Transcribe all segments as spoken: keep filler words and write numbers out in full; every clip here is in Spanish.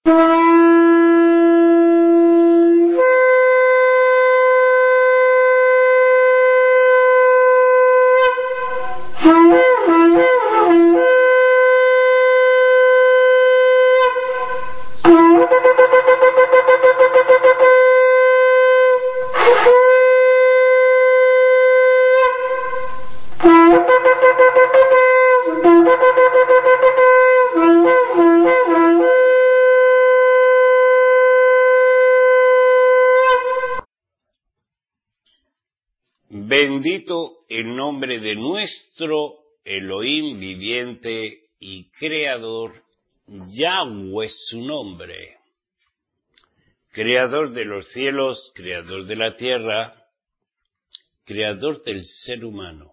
Bendito el nombre de nuestro Elohim viviente y creador, Yahweh es su nombre, creador de los cielos, creador de la tierra, creador del ser humano.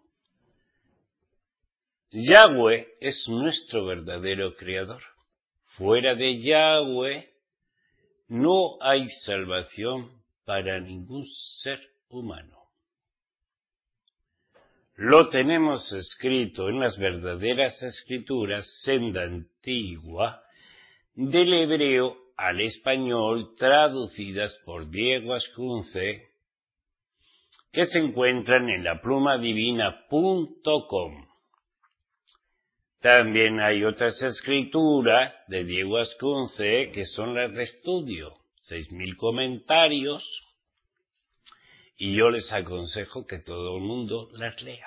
Yahweh es nuestro verdadero creador. Fuera de Yahweh no hay salvación para ningún ser humano. Lo tenemos escrito en las verdaderas escrituras, senda antigua, del hebreo al español, traducidas por Diego Ascunce, que se encuentran en la pluma divina punto com. También hay otras escrituras de Diego Ascunce que son las de estudio, seis mil comentarios, y yo les aconsejo que todo el mundo las lea.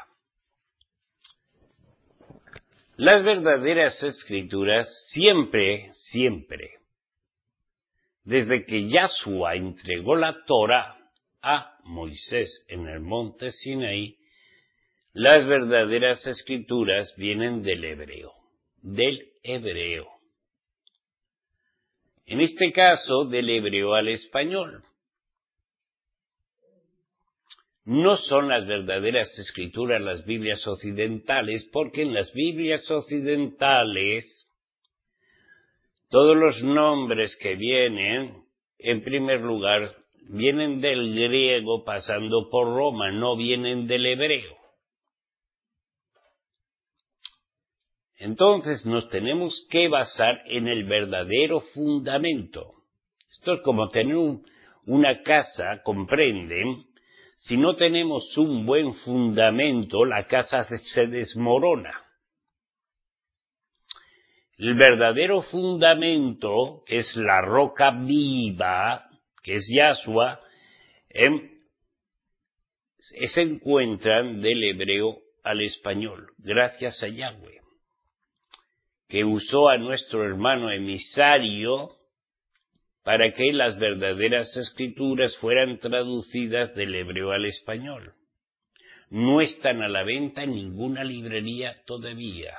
Las verdaderas escrituras siempre, siempre, desde que Yahshua entregó la Torah a Moisés en el monte Sinaí, las verdaderas escrituras vienen del hebreo, del hebreo. En este caso, del hebreo al español. No son las verdaderas escrituras las Biblias occidentales, porque en las Biblias occidentales todos los nombres que vienen, en primer lugar, vienen del griego pasando por Roma, no vienen del hebreo. Entonces nos tenemos que basar en el verdadero fundamento. Esto es como tener un, una casa, comprenden. Si no tenemos un buen fundamento, la casa se desmorona. El verdadero fundamento, que es la roca viva, que es Yahshua, eh, se encuentran del hebreo al español, gracias a Yahweh, que usó a nuestro hermano emisario para que las verdaderas escrituras fueran traducidas del hebreo al español. No están a la venta en ninguna librería todavía.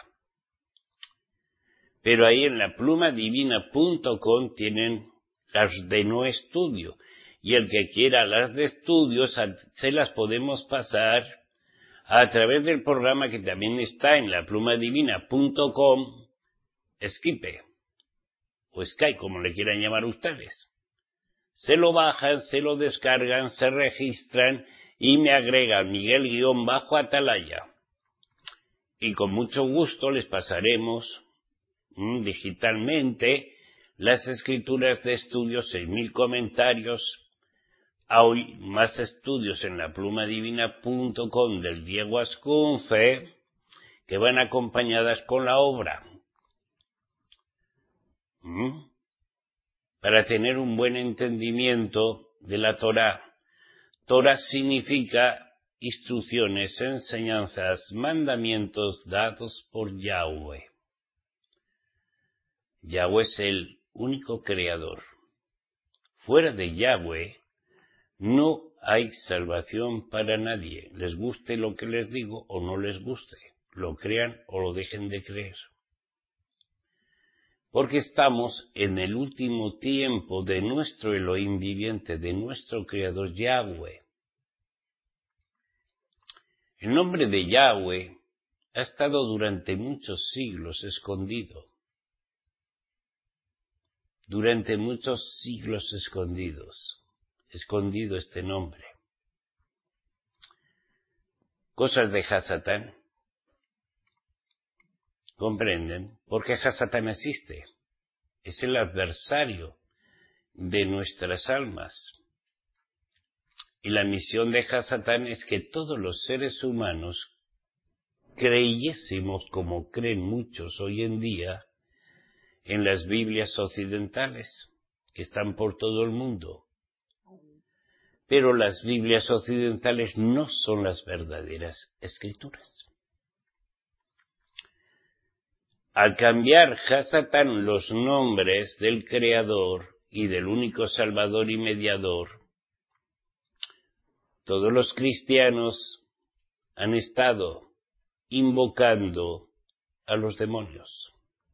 Pero ahí en la pluma divina punto com tienen las de no estudio. Y el que quiera las de estudio se las podemos pasar a través del programa que también está en la pluma divina punto com, Skype, o Skype, como le quieran llamar ustedes. Se lo bajan, se lo descargan, se registran y me agregan Miguel-Atalaya. Y con mucho gusto les pasaremos mmm, digitalmente las escrituras de estudio, seis mil comentarios. Hay más estudios en la pluma divina punto com del Diego Ascunce que van acompañadas con la obra. ¿Mm? Para tener un buen entendimiento de la Torah. Torah significa instrucciones, enseñanzas, mandamientos dados por Yahweh. Yahweh es el único creador. Fuera de Yahweh no hay salvación para nadie. Les guste lo que les digo o no les guste. Lo crean o lo dejen de creer. Porque estamos en el último tiempo de nuestro Elohim viviente, de nuestro Creador Yahweh. El nombre de Yahweh ha estado durante muchos siglos escondido. Durante muchos siglos escondidos. Escondido este nombre. Cosas de Hasatán. ¿Comprenden? Porque Hasatán existe. es el adversario de nuestras almas. Y la misión de Hasatán es que todos los seres humanos creyésemos, como creen muchos hoy en día, en las Biblias occidentales, que están por todo el mundo. Pero las Biblias occidentales no son las verdaderas escrituras. Al cambiar Hasatán los nombres del Creador y del único Salvador y Mediador, todos los cristianos han estado invocando a los demonios.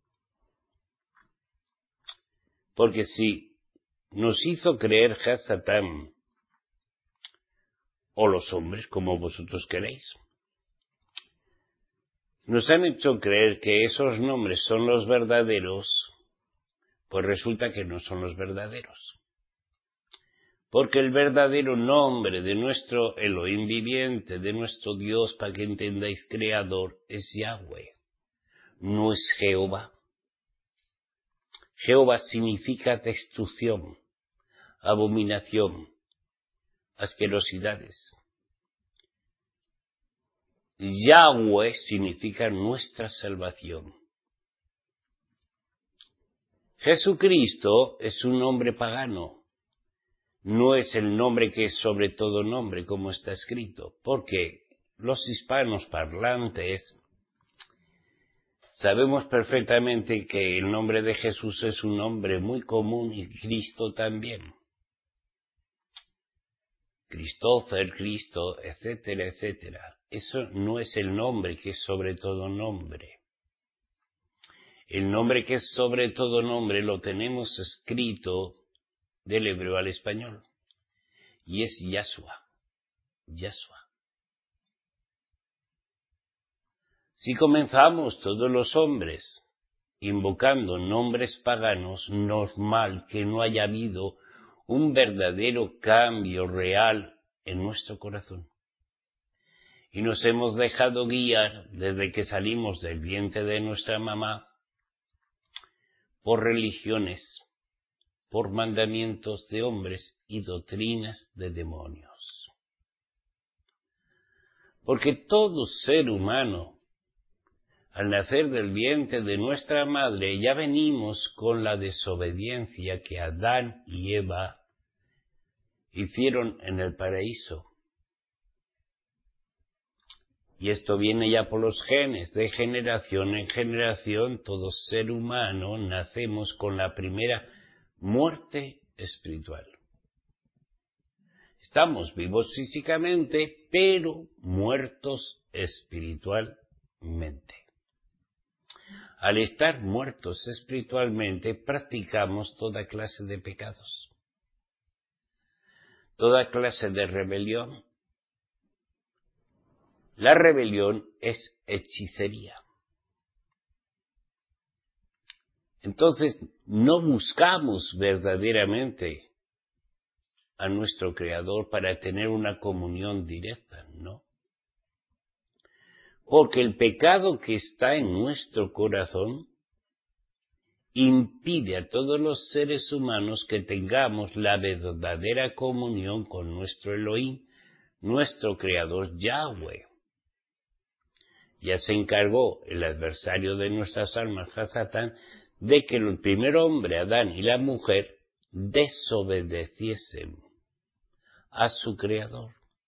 Porque si nos hizo creer Hasatán, o los hombres, como vosotros queréis, nos han hecho creer que esos nombres son los verdaderos, pues resulta que no son los verdaderos. Porque el verdadero nombre de nuestro Elohim viviente, de nuestro Dios, para que entendáis, creador, es Yahweh, no es Jehová. Jehová significa destrucción, abominación, asquerosidades. Yahweh significa nuestra salvación. Jesucristo es un nombre pagano. No es el nombre que es sobre todo nombre, como está escrito, porque los hispanos parlantes sabemos perfectamente que el nombre de Jesús es un nombre muy común y Cristo también. Christopher, Cristo, etcétera, etcétera. Eso no es el nombre que es sobre todo nombre. El nombre que es sobre todo nombre lo tenemos escrito del hebreo al español, y es Yahshua, Yahshua. Si comenzamos todos los hombres invocando nombres paganos, normal que no haya habido un verdadero cambio real en nuestro corazón. Y nos hemos dejado guiar desde que salimos del vientre de nuestra mamá por religiones, por mandamientos de hombres y doctrinas de demonios. Porque todo ser humano, al nacer del vientre de nuestra madre, ya venimos con la desobediencia que Adán y Eva hicieron en el paraíso. Y esto viene ya por los genes, de generación en generación, todo ser humano nacemos con la primera muerte espiritual. Estamos vivos físicamente, pero muertos espiritualmente. Al estar muertos espiritualmente, practicamos toda clase de pecados, toda clase de rebelión. La rebelión es hechicería. Entonces, no buscamos verdaderamente a nuestro Creador para tener una comunión directa, ¿no? Porque el pecado que está en nuestro corazón impide a todos los seres humanos que tengamos la verdadera comunión con nuestro Elohim, nuestro Creador Yahweh. Ya se encargó el adversario de nuestras almas, Hasatán, de que el primer hombre, Adán, y la mujer desobedeciesen a su Creador.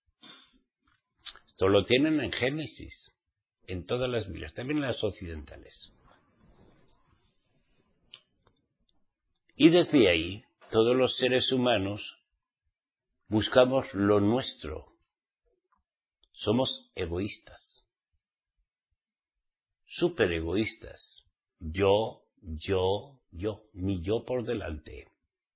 Esto lo tienen en Génesis, en todas las Biblias, también en las occidentales. Y desde ahí, todos los seres humanos buscamos lo nuestro. Somos egoístas. Súper egoístas. Yo, yo, yo, mi yo por delante.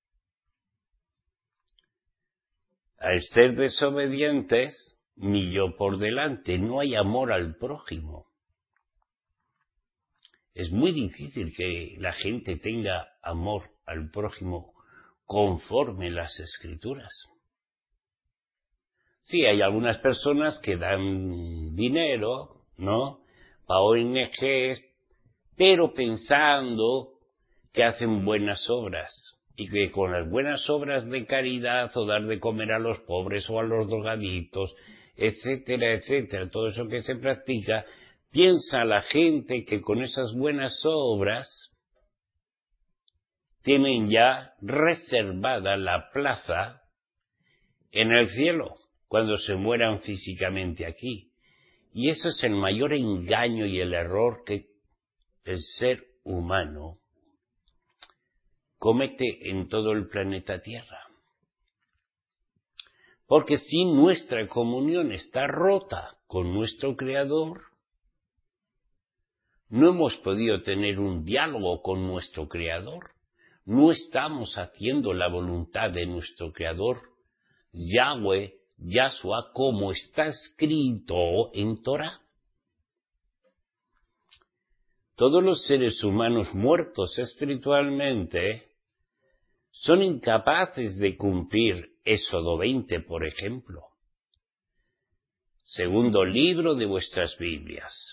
Al ser desobedientes, mi yo por delante, no hay amor al prójimo. Es muy difícil que la gente tenga amor al prójimo conforme las Escrituras. Sí, hay algunas personas que dan dinero, ¿no?, para O N Ges, pero pensando que hacen buenas obras y que con las buenas obras de caridad o dar de comer a los pobres o a los drogadictos, etcétera, etcétera, todo eso que se practica, piensa la gente que con esas buenas obras tienen ya reservada la plaza en el cielo cuando se mueran físicamente aquí. Y eso es el mayor engaño y el error que el ser humano comete en todo el planeta Tierra. Porque si nuestra comunión está rota con nuestro Creador, no hemos podido tener un diálogo con nuestro Creador, no estamos haciendo la voluntad de nuestro Creador, Yahweh, Yahshua, como está escrito en Torah. Todos los seres humanos muertos espiritualmente son incapaces de cumplir Éxodo veinte, por ejemplo. Segundo libro de vuestras Biblias.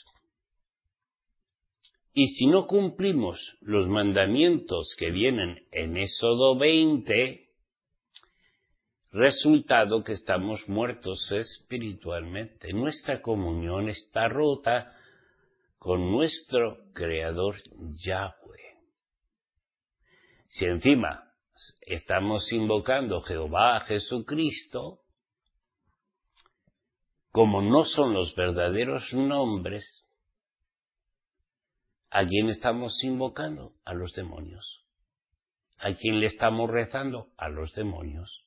Y si no cumplimos los mandamientos que vienen en Éxodo veinte, resultado que estamos muertos espiritualmente. Nuestra comunión está rota con nuestro Creador Yahweh. Si encima estamos invocando Jehová, Jesucristo, como no son los verdaderos nombres, ¿a quién estamos invocando? A los demonios. ¿A quién le estamos rezando? A los demonios.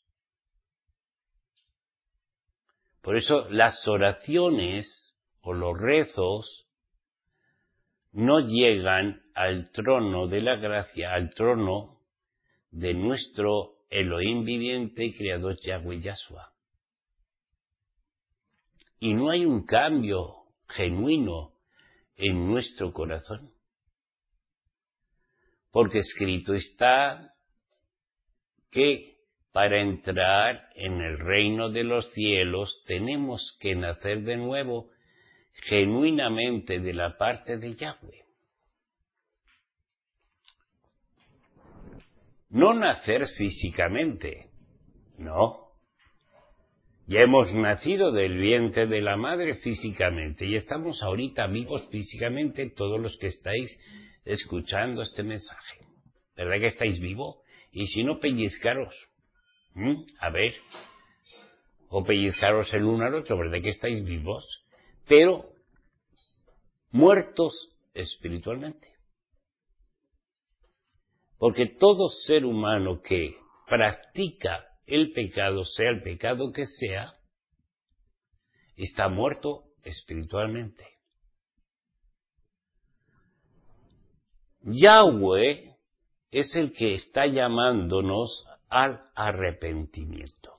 Por eso las oraciones o los rezos no llegan al trono de la gracia, al trono de nuestro Elohim viviente y creador Yahweh Yahshua. Y no hay un cambio genuino en nuestro corazón. Porque escrito está que para entrar en el reino de los cielos tenemos que nacer de nuevo genuinamente de la parte de Yahweh. No nacer físicamente, no. Ya hemos nacido del vientre de la madre físicamente y estamos ahorita vivos físicamente todos los que estáis escuchando este mensaje. ¿Verdad que estáis vivos? Y si no, pellizcaros. ¿Mm? A ver. O pellizcaros el uno al otro, ¿verdad que estáis vivos? Pero muertos espiritualmente. Porque todo ser humano que practica el pecado, sea el pecado que sea, está muerto espiritualmente. Yahweh es el que está llamándonos al arrepentimiento.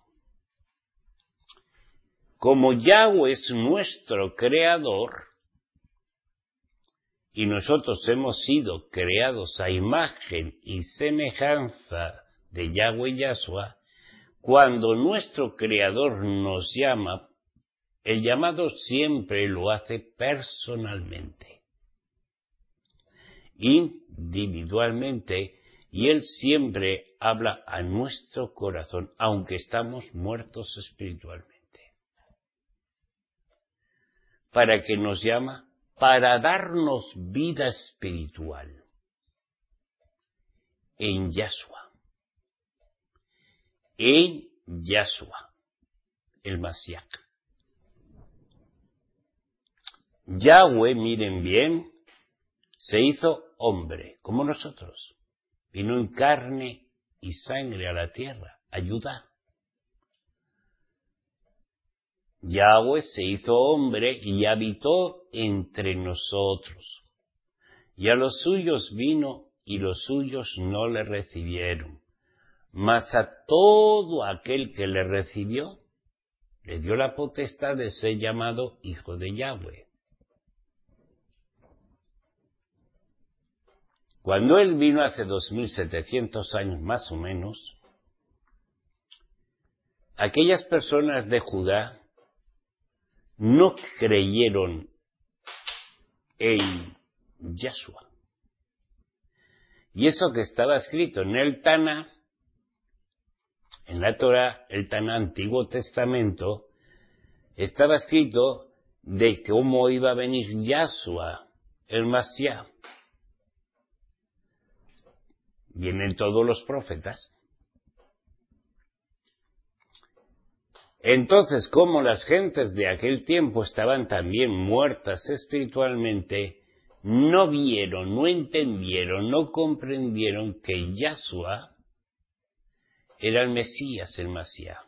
Como Yahweh es nuestro creador, y nosotros hemos sido creados a imagen y semejanza de Yahweh Yahshua, cuando nuestro creador nos llama, el llamado siempre lo hace personalmente, individualmente, y Él siempre habla a nuestro corazón, aunque estamos muertos espiritualmente. ¿Para qué nos llama? Para darnos vida espiritual en Yahshua, en Yahshua, el Mashiach. Yahweh, miren bien, se hizo hombre, como nosotros. Vino en carne y sangre a la tierra, ayuda. Yahweh se hizo hombre y habitó entre nosotros. Y a los suyos vino y los suyos no le recibieron. Mas a todo aquel que le recibió, le dio la potestad de ser llamado hijo de Yahweh. Cuando Él vino hace dos mil setecientos años más o menos, aquellas personas de Judá no creyeron en Yahshua. Y eso que estaba escrito en el Taná, en la Torá, el Taná, Antiguo Testamento, estaba escrito de cómo iba a venir Yahshua, el Mashiach. Vienen todos los profetas. Entonces, como las gentes de aquel tiempo estaban también muertas espiritualmente, no vieron, no entendieron, no comprendieron que Yahshua era el Mesías, el Mashiach.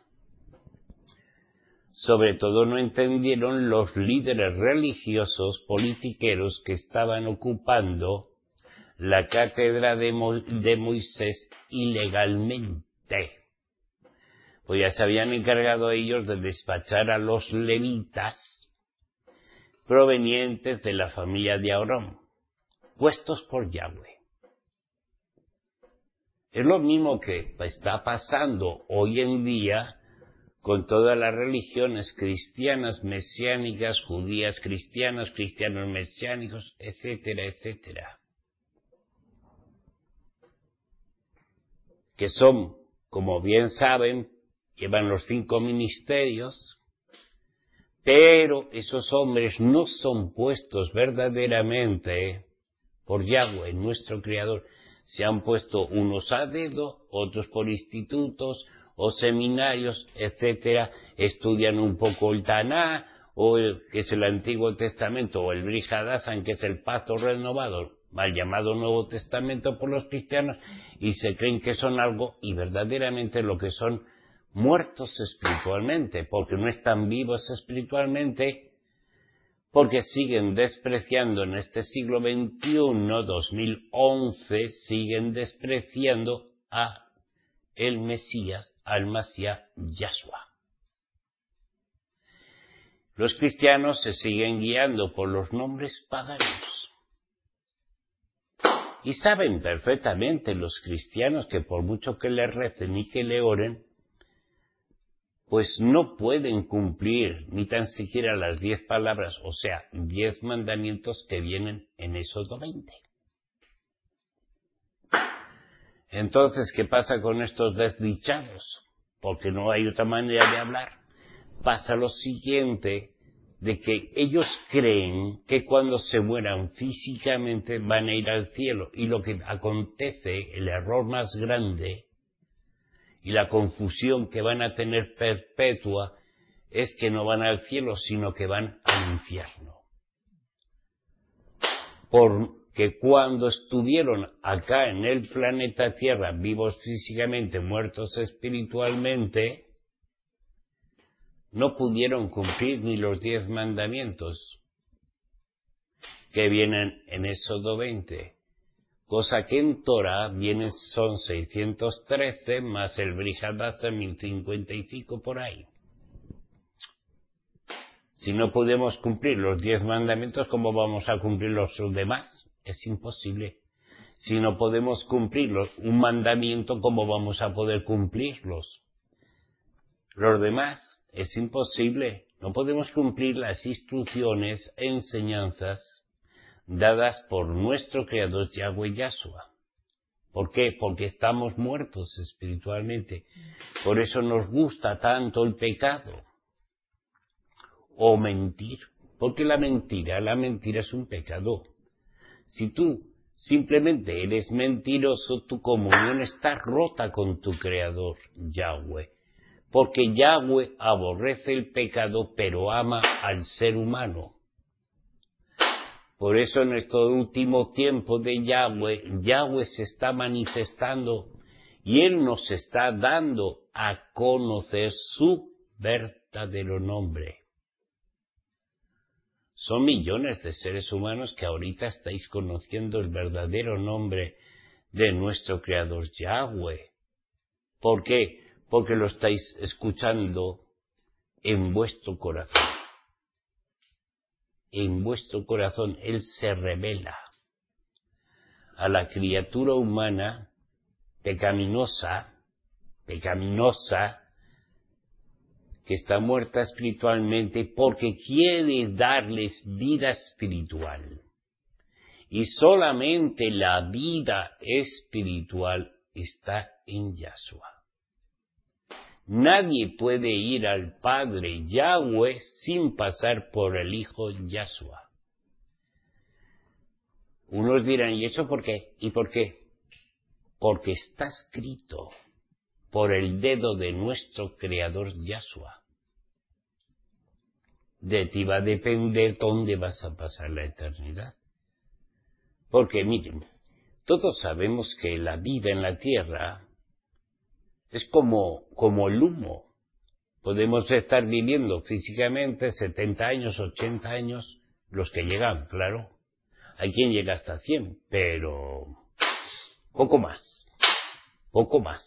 Sobre todo no entendieron los líderes religiosos, politiqueros que estaban ocupando la cátedra de, Mo de Moisés ilegalmente. Pues ya se habían encargado ellos de despachar a los levitas provenientes de la familia de Aarón, puestos por Yahweh. Es lo mismo que está pasando hoy en día con todas las religiones cristianas, mesiánicas, judías cristianas, cristianos mesiánicos, etcétera, etcétera. Que son, como bien saben, llevan los cinco ministerios, pero esos hombres no son puestos verdaderamente por Yahweh, nuestro Creador. Se han puesto unos a dedo, otros por institutos o seminarios, etcétera, estudian un poco el Taná, o el, que es el Antiguo Testamento, o el Brit Hadashah, que es el Pacto Renovado, mal llamado Nuevo Testamento por los cristianos, y se creen que son algo, y verdaderamente lo que son, muertos espiritualmente, porque no están vivos espiritualmente, porque siguen despreciando en este siglo veintiuno, dos mil once, siguen despreciando a el Mesías, al Mashiach, Yahshua. Los cristianos se siguen guiando por los nombres paganos. Y saben perfectamente los cristianos que por mucho que le recen y que le oren, pues no pueden cumplir ni tan siquiera las diez palabras, o sea, diez mandamientos que vienen en Éxodo veinte. Entonces, ¿qué pasa con estos desdichados? Porque no hay otra manera de hablar. Pasa lo siguiente, de que ellos creen que cuando se mueran físicamente van a ir al cielo, y lo que acontece, el error más grande, y la confusión que van a tener perpetua, es que no van al cielo, sino que van al infierno. Porque cuando estuvieron acá en el planeta Tierra, vivos físicamente, muertos espiritualmente, no pudieron cumplir ni los diez mandamientos que vienen en Éxodo veinte. Cosa que en Torah vienen, son seiscientos trece, más el Brit Hadashah mil cincuenta y cinco por ahí. Si no podemos cumplir los diez mandamientos, ¿cómo vamos a cumplir los demás? Es imposible. Si no podemos cumplirlos, un mandamiento, ¿cómo vamos a poder cumplirlos? Los demás, es imposible. No podemos cumplir las instrucciones, enseñanzas dadas por nuestro Creador Yahweh Yahshua. ¿Por qué? Porque estamos muertos espiritualmente. Por eso nos gusta tanto el pecado. O mentir. Porque la mentira, la mentira es un pecado. Si tú simplemente eres mentiroso, tu comunión está rota con tu Creador Yahweh. Porque Yahweh aborrece el pecado, pero ama al ser humano. Por eso en este último tiempo de Yahweh, Yahweh se está manifestando y Él nos está dando a conocer su verdadero nombre. Son millones de seres humanos que ahorita estáis conociendo el verdadero nombre de nuestro Creador Yahweh. ¿Por qué? Porque lo estáis escuchando en vuestro corazón. En vuestro corazón Él se revela a la criatura humana pecaminosa, pecaminosa, que está muerta espiritualmente porque quiere darles vida espiritual. Y solamente la vida espiritual está en Yahshua. Nadie puede ir al Padre Yahweh sin pasar por el Hijo Yahshua. Unos dirán, ¿y eso por qué? ¿Y por qué? Porque está escrito por el dedo de nuestro Creador Yahshua. De ti va a depender dónde vas a pasar la eternidad. Porque miren, todos sabemos que la vida en la tierra es como, como el humo. Podemos estar viviendo físicamente setenta años, ochenta años, los que llegan, claro. Hay quien llega hasta cien, pero poco más, poco más.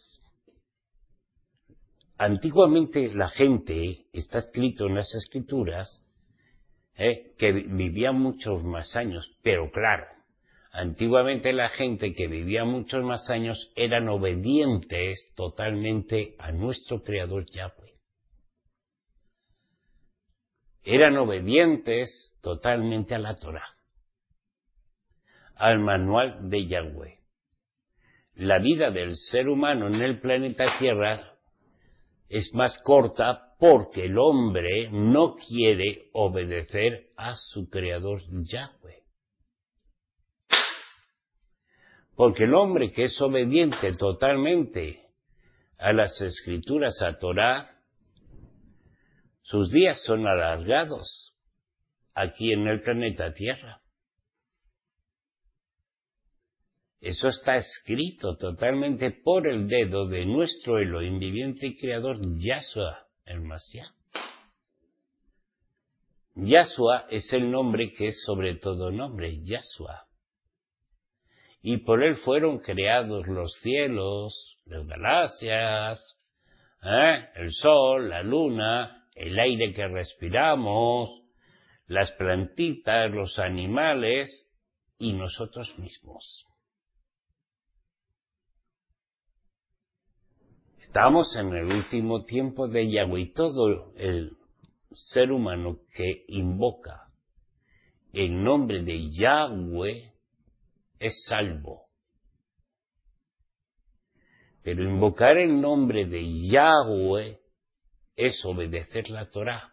Antiguamente la gente, está escrito en las escrituras, eh, que vivía muchos más años, pero claro, antiguamente la gente que vivía muchos más años eran obedientes totalmente a nuestro Creador Yahweh. Eran obedientes totalmente a la Torah, al manual de Yahweh. La vida del ser humano en el planeta Tierra es más corta porque el hombre no quiere obedecer a su Creador Yahweh. Porque el hombre que es obediente totalmente a las escrituras, a Torah, sus días son alargados aquí en el planeta Tierra. Eso está escrito totalmente por el dedo de nuestro Elohim viviente y creador Yahshua, el Mashiach. Yahshua es el nombre que es sobre todo nombre, Yahshua. Y por él fueron creados los cielos, las galaxias, ¿eh? el sol, la luna, el aire que respiramos, las plantitas, los animales y nosotros mismos. Estamos en el último tiempo de Yahweh y todo el ser humano que invoca el nombre de Yahweh es salvo. Pero invocar el nombre de Yahweh es obedecer la Torah.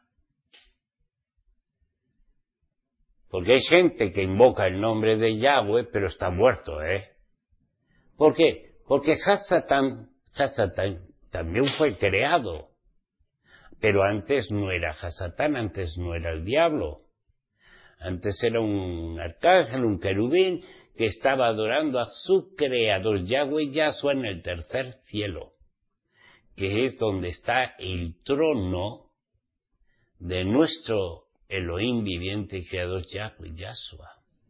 Porque hay gente que invoca el nombre de Yahweh pero está muerto, ¿eh? ¿Por qué? Porque Hasatán, Hasatán también fue creado. Pero antes no era Hasatán, antes no era el diablo. Antes era un arcángel, un querubín, que estaba adorando a su creador, Yahweh Yahshua, en el tercer cielo, que es donde está el trono de nuestro Elohim viviente y creador, Yahweh Yahshua.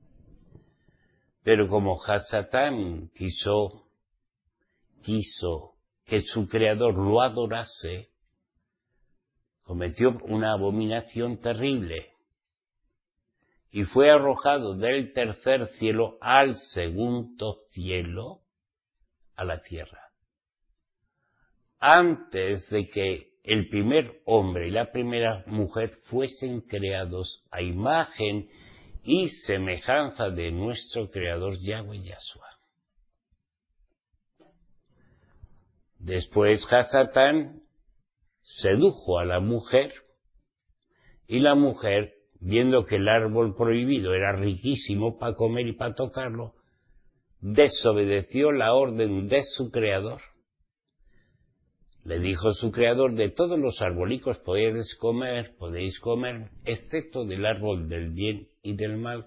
Pero como Hasatán quiso, quiso que su creador lo adorase, cometió una abominación terrible y fue arrojado del tercer cielo al segundo cielo, a la tierra. Antes de que el primer hombre y la primera mujer fuesen creados a imagen y semejanza de nuestro Creador Yahweh Yahshua. Después Hasatán sedujo a la mujer y la mujer, viendo que el árbol prohibido era riquísimo para comer y para tocarlo, desobedeció la orden de su creador. Le dijo su creador, de todos los arbolicos podéis comer, podéis comer, excepto del árbol del bien y del mal.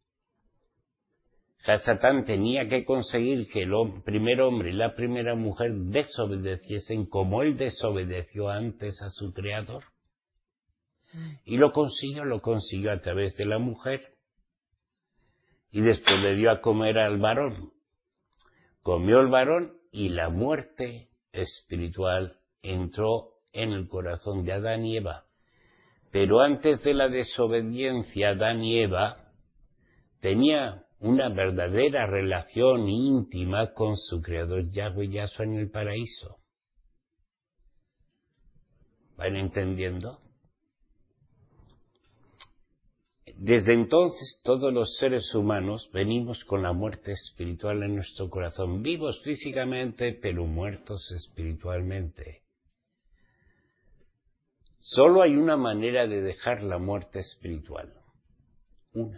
Hasatán tenía que conseguir que el primer hombre y la primera mujer desobedeciesen como él desobedeció antes a su creador. Y lo consiguió, lo consiguió a través de la mujer. Y después le dio a comer al varón. Comió el varón y la muerte espiritual entró en el corazón de Adán y Eva. Pero antes de la desobediencia, Adán y Eva tenían una verdadera relación íntima con su creador Yahweh Yahshua en el paraíso. ¿Van entendiendo? Desde entonces todos los seres humanos venimos con la muerte espiritual en nuestro corazón, vivos físicamente, pero muertos espiritualmente. Solo hay una manera de dejar la muerte espiritual. Una.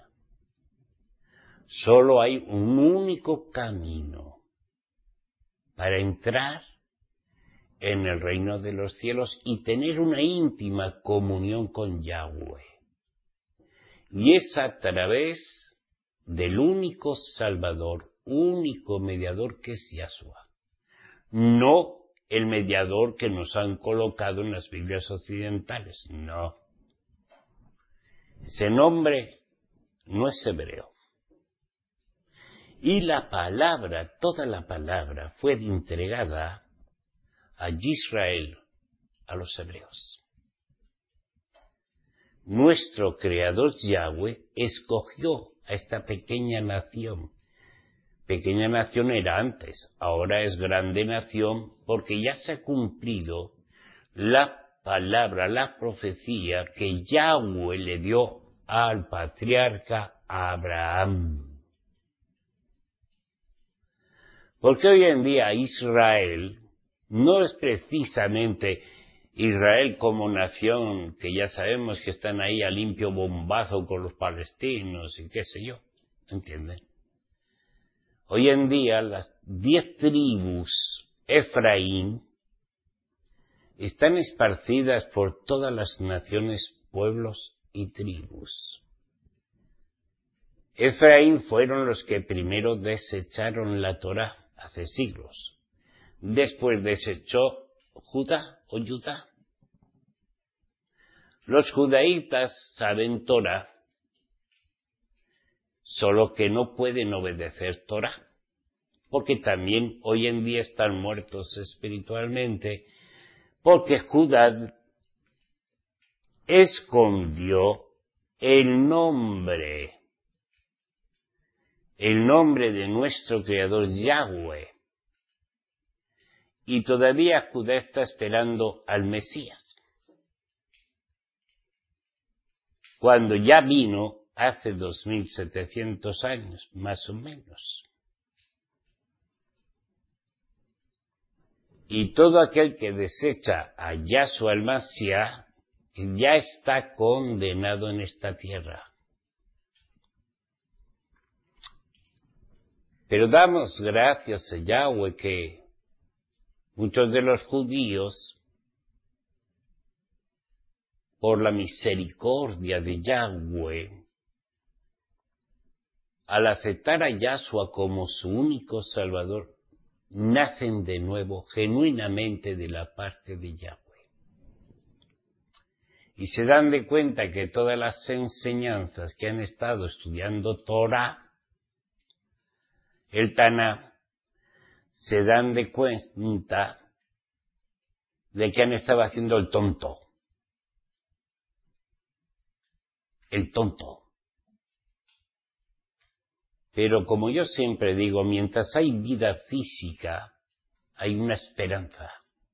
Solo hay un único camino para entrar en el reino de los cielos y tener una íntima comunión con Yahweh. Y es a través del único Salvador, único mediador que es Yahshua. No el mediador que nos han colocado en las Biblias occidentales, no. Ese nombre no es hebreo. Y la palabra, toda la palabra, fue entregada a Israel, a los hebreos. Nuestro Creador Yahweh escogió a esta pequeña nación. Pequeña nación era antes, ahora es grande nación porque ya se ha cumplido la palabra, la profecía que Yahweh le dio al patriarca Abraham. Porque hoy en día Israel no es precisamente Israel como nación, que ya sabemos que están ahí a limpio bombazo con los palestinos y qué sé yo, ¿entienden? Hoy en día las diez tribus Efraín están esparcidas por todas las naciones, pueblos y tribus. Efraín fueron los que primero desecharon la Torá hace siglos. Después desechó Judá o Judá. Los judaítas saben Torá, solo que no pueden obedecer Torá, porque también hoy en día están muertos espiritualmente, porque Judá escondió el nombre, el nombre de nuestro Creador Yahweh, y todavía Judá está esperando al Mesías. Cuando ya vino hace dos mil setecientos años, más o menos. Y todo aquel que desecha a Yahshua el Mashiach ya está condenado en esta tierra. Pero damos gracias a Yahweh que muchos de los judíos, por la misericordia de Yahweh, al aceptar a Yahshua como su único Salvador, nacen de nuevo genuinamente de la parte de Yahweh. Y se dan de cuenta que todas las enseñanzas que han estado estudiando Torah, el Taná, se dan de cuenta de que han estado haciendo el tonto. El tonto. Pero como yo siempre digo, mientras hay vida física, hay una esperanza.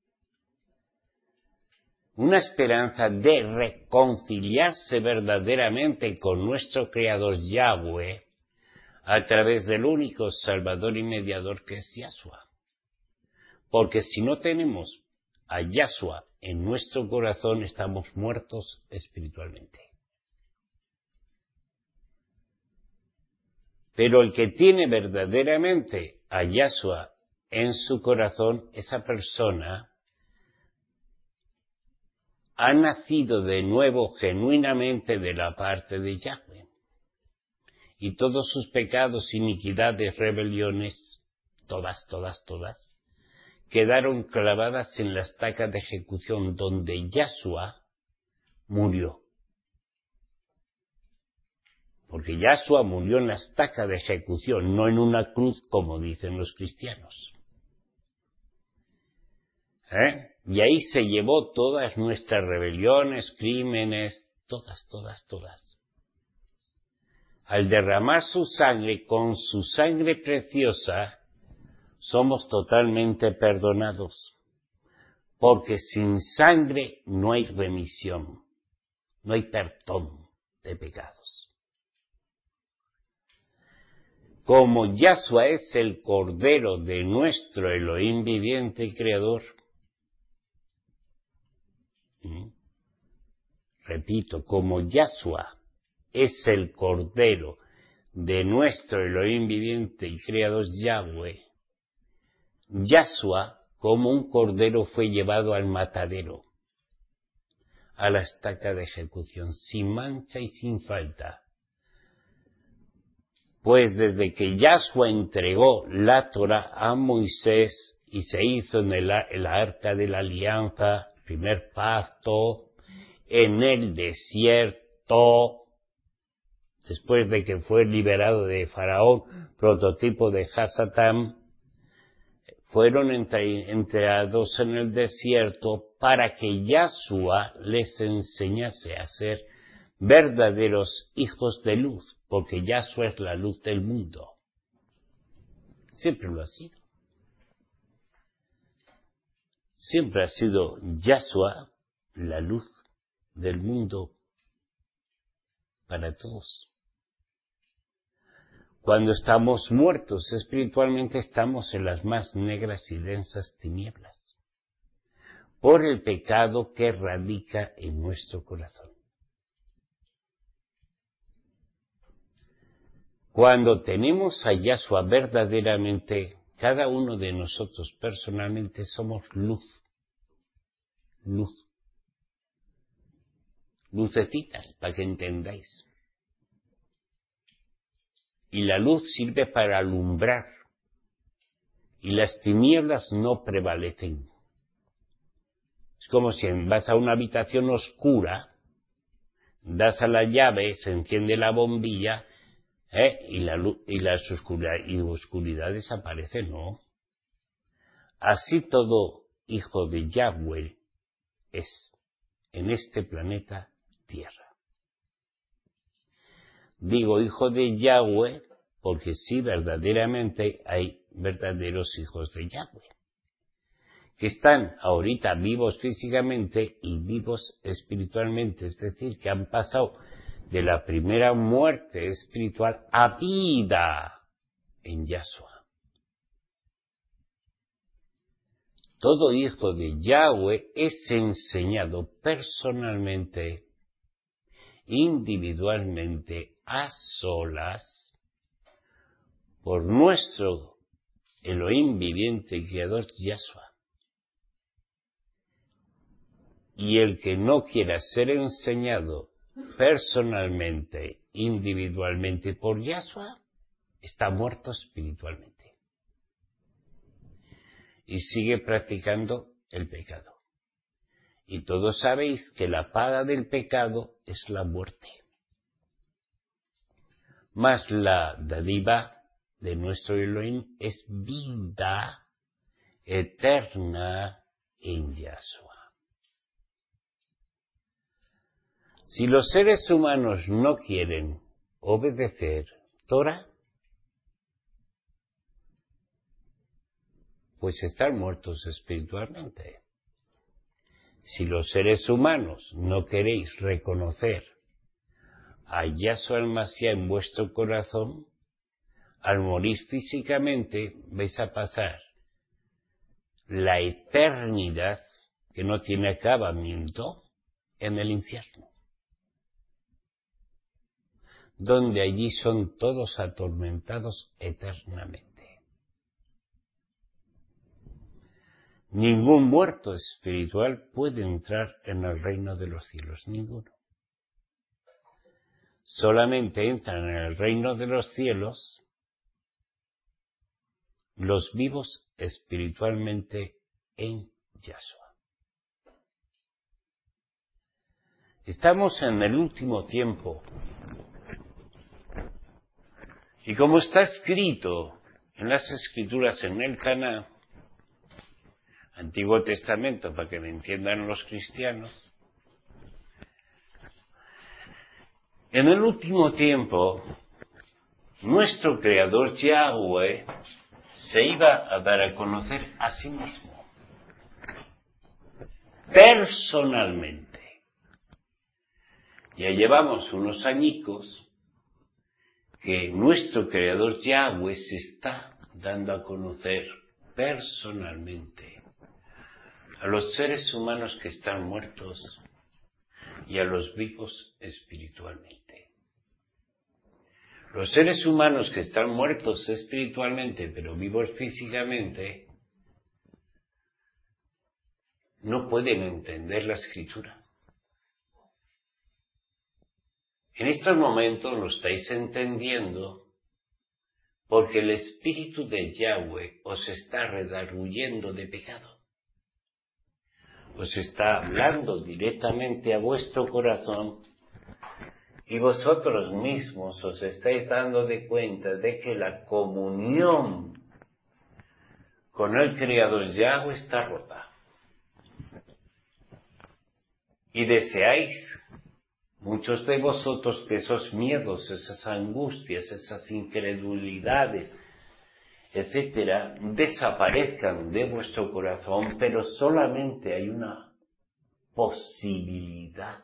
Una esperanza de reconciliarse verdaderamente con nuestro Creador Yahweh a través del único Salvador y Mediador que es Yahshua. Porque si no tenemos a Yahshua en nuestro corazón, estamos muertos espiritualmente. Pero el que tiene verdaderamente a Yahshua en su corazón, esa persona ha nacido de nuevo genuinamente de la parte de Yahweh. Y todos sus pecados, iniquidades, rebeliones, todas, todas, todas, quedaron clavadas en la estaca de ejecución donde Yahshua murió. Porque Yahshua murió en la estaca de ejecución, no en una cruz como dicen los cristianos. ¿Eh? Y ahí se llevó todas nuestras rebeliones, crímenes, todas, todas, todas. Al derramar su sangre, con su sangre preciosa, somos totalmente perdonados. Porque sin sangre no hay remisión, no hay perdón de pecados. como Yahshua es el Cordero de nuestro Elohim viviente y Creador. ¿Mm? Repito, como Yahshua es el Cordero de nuestro Elohim viviente y Creador Yahweh, Yahshua como un cordero fue llevado al matadero, a la estaca de ejecución, sin mancha y sin falta. Pues desde que Yahshua entregó la Torah a Moisés y se hizo en el, el arca de la alianza, primer pacto, en el desierto, después de que fue liberado de Faraón, prototipo de Hasatam, fueron entre, entrados en el desierto para que Yahshua les enseñase a ser verdaderos hijos de luz, porque Yahshua es la luz del mundo. Siempre lo ha sido. Siempre ha sido Yahshua la luz del mundo para todos. Cuando estamos muertos espiritualmente estamos en las más negras y densas tinieblas, por el pecado que radica en nuestro corazón. Cuando tenemos a Yahshua verdaderamente, cada uno de nosotros personalmente somos luz, luz, lucecitas, para que entendáis. Y la luz sirve para alumbrar, y las tinieblas no prevalecen. Es como si vas a una habitación oscura, das a la llave, se enciende la bombilla, ¿eh? y la luz y la oscuridad, y oscuridad desaparece, ¿no? Así todo hijo de Yahweh es en este planeta Tierra. Digo hijo de Yahweh porque sí, verdaderamente hay verdaderos hijos de Yahweh, que están ahorita vivos físicamente y vivos espiritualmente, es decir, que han pasado de la primera muerte espiritual a vida en Yahshua. Todo hijo de Yahweh es enseñado personalmente, individualmente, a solas, por nuestro Elohim viviente y Creador Yahshua. Y el que no quiera ser enseñado personalmente, individualmente por Yahshua, está muerto espiritualmente. Y sigue practicando el pecado. Y todos sabéis que la paga del pecado es la muerte. Mas la dádiva de nuestro Elohim es vida eterna en Yahshua. Si los seres humanos no quieren obedecer Torah, pues están muertos espiritualmente. Si los seres humanos no queréis reconocer a Yahshua el Mashiach en vuestro corazón, al morir físicamente vais a pasar la eternidad, que no tiene acabamiento, en el infierno, donde allí son todos atormentados eternamente. Ningún muerto espiritual puede entrar en el reino de los cielos, ninguno. Solamente entran en el reino de los cielos los vivos espiritualmente en Yahshua. Estamos en el último tiempo. Y como está escrito en las Escrituras, en el Taná, Antiguo Testamento, para que me entiendan los cristianos, en el último tiempo, nuestro Creador Yahweh se iba a dar a conocer a sí mismo, personalmente. Ya llevamos unos añicos que nuestro Creador Yahweh se está dando a conocer personalmente a los seres humanos que están muertos y a los vivos espiritualmente. Los seres humanos que están muertos espiritualmente pero vivos físicamente no pueden entender la Escritura. En estos momentos lo estáis entendiendo porque el Espíritu de Yahweh os está redarguyendo de pecado. Os está hablando directamente a vuestro corazón y vosotros mismos os estáis dando de cuenta de que la comunión con el Creador Yahweh está rota. Y deseáis, muchos de vosotros, que esos miedos, esas angustias, esas incredulidades, etcétera, desaparezcan de vuestro corazón, pero solamente hay una posibilidad.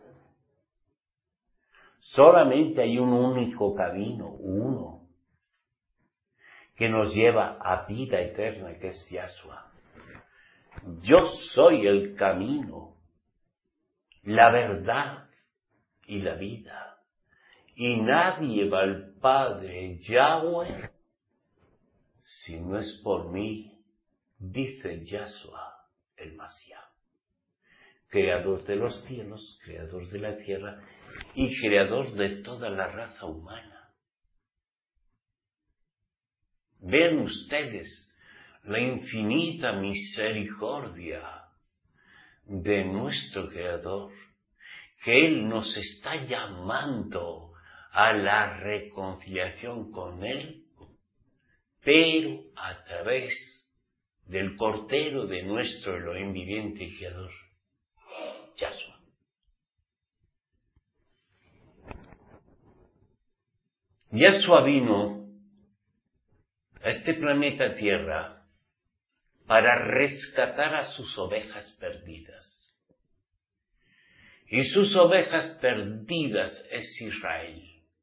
Solamente hay un único camino, uno, que nos lleva a vida eterna, que es Yahshua. Yo soy el camino, la verdad y la vida. Y nadie va al Padre Yahweh si no es por mí, dice Yahshua el Mashiach, creador de los cielos, creador de la tierra y creador de toda la raza humana. Vean ustedes la infinita misericordia de nuestro Creador, que Él nos está llamando a la reconciliación con Él, pero a través del Cordero de nuestro Elohim viviente y Creador, Yahshua. Yahshua vino a este planeta Tierra para rescatar a sus ovejas perdidas. Y sus ovejas perdidas es Israel.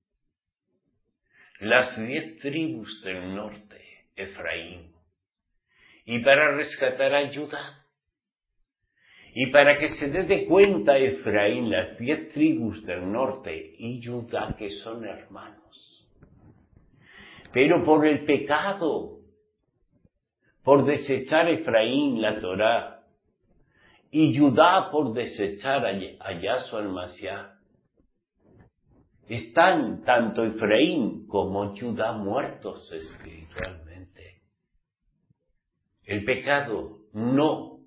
Las diez tribus del norte, Efraín. Y para rescatar a Judá. Y para que se dé de cuenta Efraín, las diez tribus del norte y Judá, que son hermanos. Pero por el pecado, por desechar Efraín la Torá, y Judá por desechar a Yahshua el Mashiach, están tanto Efraín como Judá muertos espiritualmente. El pecado no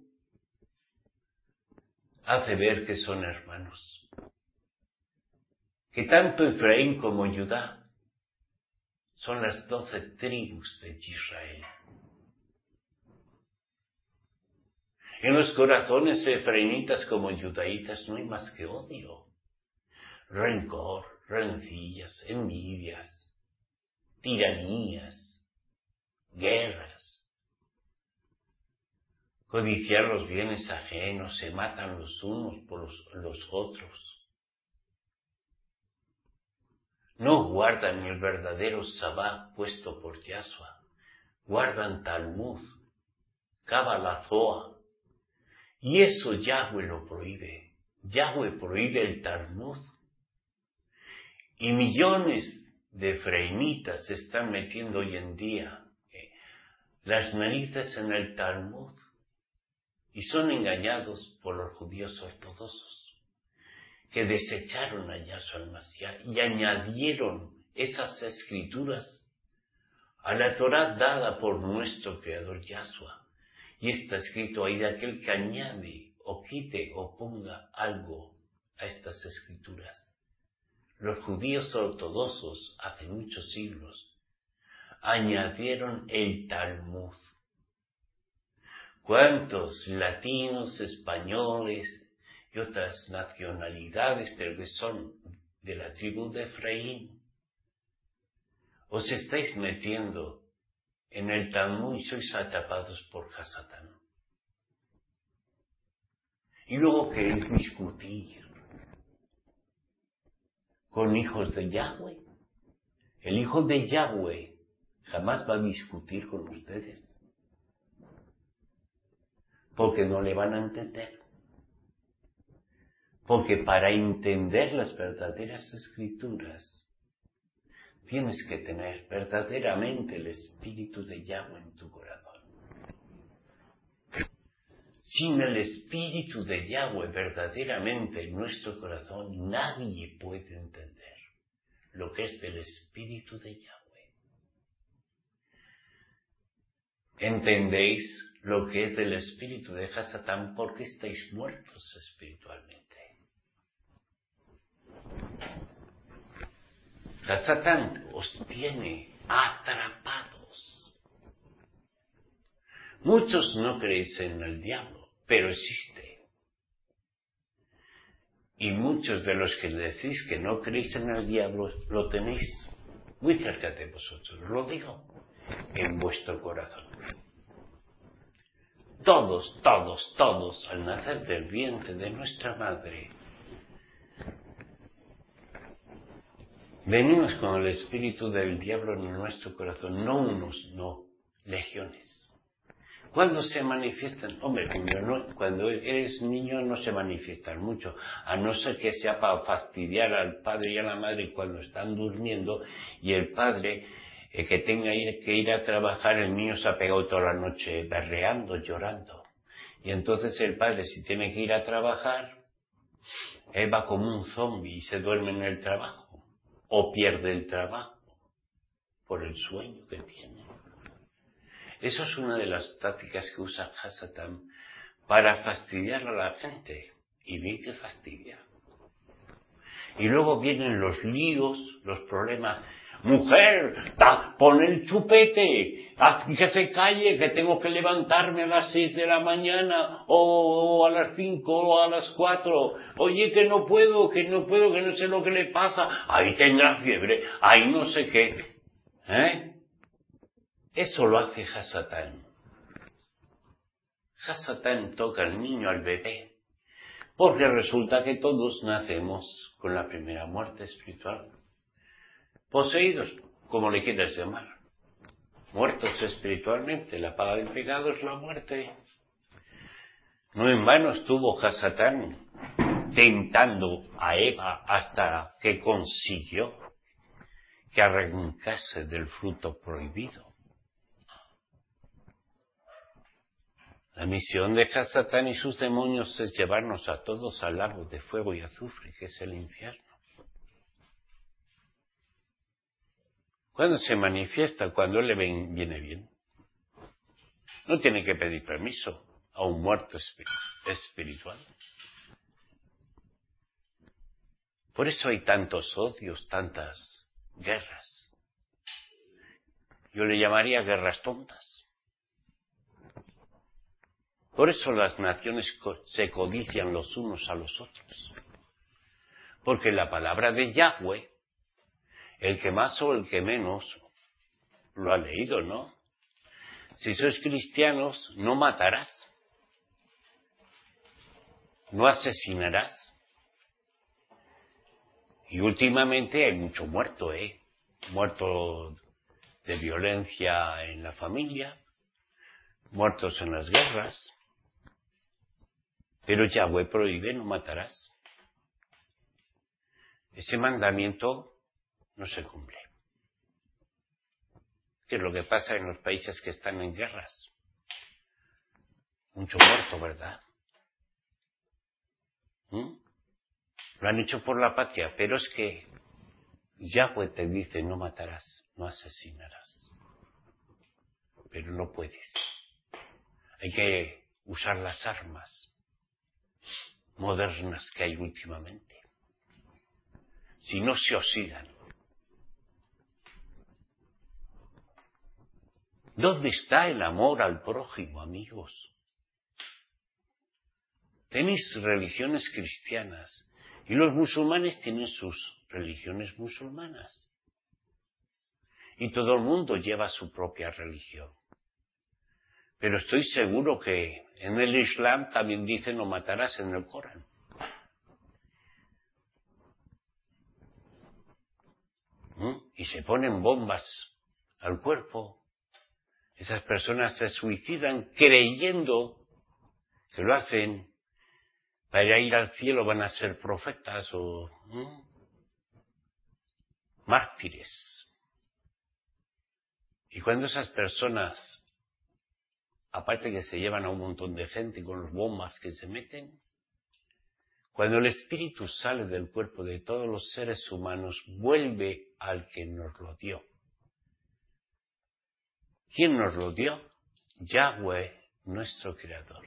hace ver que son hermanos. Que tanto Efraín como Judá son las doce tribus de Israel. En los corazones efraínitas como judaítas no hay más que odio, rencor, rencillas, envidias, tiranías, guerras. Codiciar los bienes ajenos, se matan los unos por los, los otros. No guardan el verdadero Sabá puesto por Yahshua, guardan Talmud, Kabbalah Zohar. Y eso Yahweh lo prohíbe. Yahweh prohíbe el Talmud. Y millones de efraimitas se están metiendo hoy en día eh, las narices en el Talmud. Y son engañados por los judíos ortodoxos, que desecharon a Yahshua el Mashiach y añadieron esas escrituras a la Torá dada por nuestro Creador Yahshua. Y está escrito ahí de aquel que añade o quite o ponga algo a estas escrituras. Los judíos ortodoxos hace muchos siglos añadieron el Talmud. ¿Cuántos latinos, españoles y otras nacionalidades, pero que son de la tribu de Efraín, os estáis metiendo en el Talmud y sois atrapados por Hasatán? Y luego queréis discutir con hijos de Yahweh. El Hijo de Yahweh jamás va a discutir con ustedes, porque no le van a entender. Porque para entender las verdaderas escrituras, tienes que tener verdaderamente el Espíritu de Yahweh en tu corazón. Sin el Espíritu de Yahweh verdaderamente en nuestro corazón, nadie puede entender lo que es del Espíritu de Yahweh. ¿Entendéis lo que es del Espíritu de Hasatán? Porque estáis muertos espiritualmente. Hasatán os tiene atrapados. Muchos no creéis en el diablo, pero existe. Y muchos de los que decís que no creéis en el diablo, lo tenéis muy cerca de vosotros. Lo digo, en vuestro corazón. Todos, todos, todos, al nacer del vientre de nuestra madre, venimos con el espíritu del diablo en nuestro corazón, no unos, no, legiones. ¿Cuándo se manifiestan? Hombre, cuando, no, cuando eres niño no se manifiestan mucho, a no ser que sea para fastidiar al padre y a la madre cuando están durmiendo, y el padre eh, que tenga que ir a trabajar, el niño se ha pegado toda la noche berreando, llorando. Y entonces el padre, si tiene que ir a trabajar, él va como un zombi y se duerme en el trabajo, o pierde el trabajo por el sueño que tiene. Eso es una de las tácticas que usa Hasatán para fastidiar a la gente. Y bien que fastidia. Y luego vienen los líos, los problemas. Mujer, ta, pon el chupete, haz que se calle, que tengo que levantarme a las seis de la mañana, o, o a las cinco, o a las cuatro. Oye, que no puedo, que no puedo, que no sé lo que le pasa. Ahí tendrá fiebre, ahí no sé qué. ¿Eh? Eso lo hace Hasatán. Hasatán toca al niño, al bebé, porque resulta que todos nacemos con la primera muerte espiritual. Poseídos, como le quieras llamar. Muertos espiritualmente, la paga del pecado es la muerte. No en vano estuvo Hasatán tentando a Eva hasta que consiguió que arrancase del fruto prohibido. La misión de Hasatán y sus demonios es llevarnos a todos al lago de fuego y azufre, que es el infierno. ¿Cuándo se manifiesta? Cuando le viene bien. No tiene que pedir permiso a un muerto espiritual. Por eso hay tantos odios, tantas guerras. Yo le llamaría guerras tontas. Por eso las naciones se codician los unos a los otros. Porque la palabra de Yahweh, el que más o el que menos, lo ha leído, ¿no? Si sois cristianos, no matarás, no asesinarás. Y últimamente hay mucho muerto, ¿eh? Muerto de violencia en la familia, muertos en las guerras. Pero Yahweh prohíbe, no matarás. Ese mandamiento no se cumple. ¿Qué es lo que pasa en los países que están en guerras? Mucho muerto, ¿verdad? ¿Mm? Lo han hecho por la patria, pero es que Yahweh te dice no matarás, no asesinarás. Pero no puedes. Hay que usar las armas modernas que hay últimamente. Si no, se oxidan. ¿Dónde está el amor al prójimo, amigos? Tenéis religiones cristianas y los musulmanes tienen sus religiones musulmanas. Y todo el mundo lleva su propia religión. Pero estoy seguro que en el Islam también dice no matarás en el Corán. ¿Mm? Y se ponen bombas al cuerpo. Esas personas se suicidan creyendo que lo hacen para ir al cielo, van a ser profetas o ¿Mm? mártires. Y cuando esas personas, aparte que se llevan a un montón de gente con las bombas que se meten, cuando el espíritu sale del cuerpo de todos los seres humanos, vuelve al que nos lo dio. ¿Quién nos lo dio? Yahweh, nuestro Creador.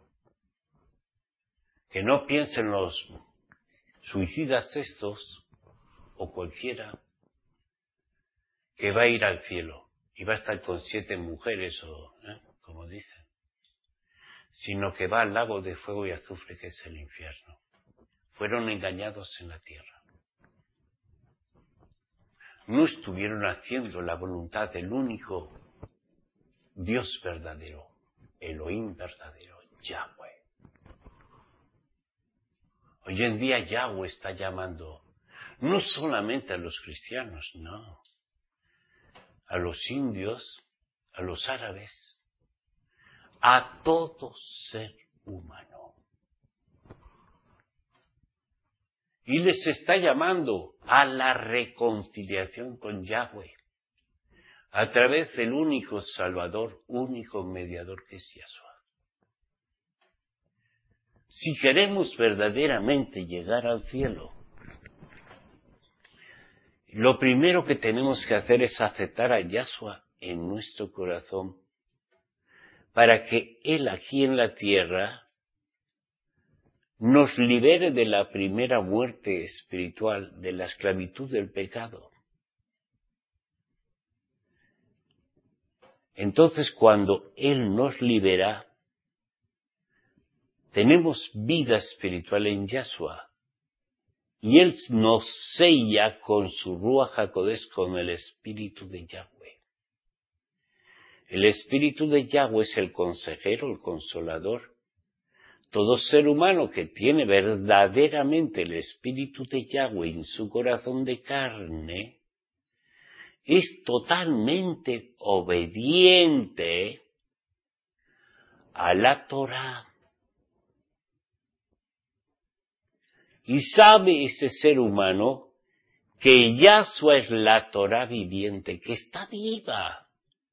Que no piensen los suicidas estos, o cualquiera, que va a ir al cielo y va a estar con siete mujeres, o ¿eh? como dicen, sino que va al lago de fuego y azufre que es el infierno. Fueron engañados en la tierra. No estuvieron haciendo la voluntad del único Dios verdadero, Elohim verdadero, Yahweh. Hoy en día Yahweh está llamando no solamente a los cristianos, no, a los indios, a los árabes, a todo ser humano. Y les está llamando a la reconciliación con Yahweh, a través del único Salvador, único mediador que es Yahshua. Si queremos verdaderamente llegar al cielo, lo primero que tenemos que hacer es aceptar a Yahshua en nuestro corazón, para que Él aquí en la tierra nos libere de la primera muerte espiritual, de la esclavitud del pecado. Entonces, cuando Él nos libera, tenemos vida espiritual en Yahshua, y Él nos sella con su Ruach HaKodesh, con el Espíritu de Yahweh. El Espíritu de Yahweh es el consejero, el consolador. Todo ser humano que tiene verdaderamente el Espíritu de Yahweh en su corazón de carne, es totalmente obediente a la Torah. Y sabe ese ser humano que Yahshua es la Torah viviente, que está viva.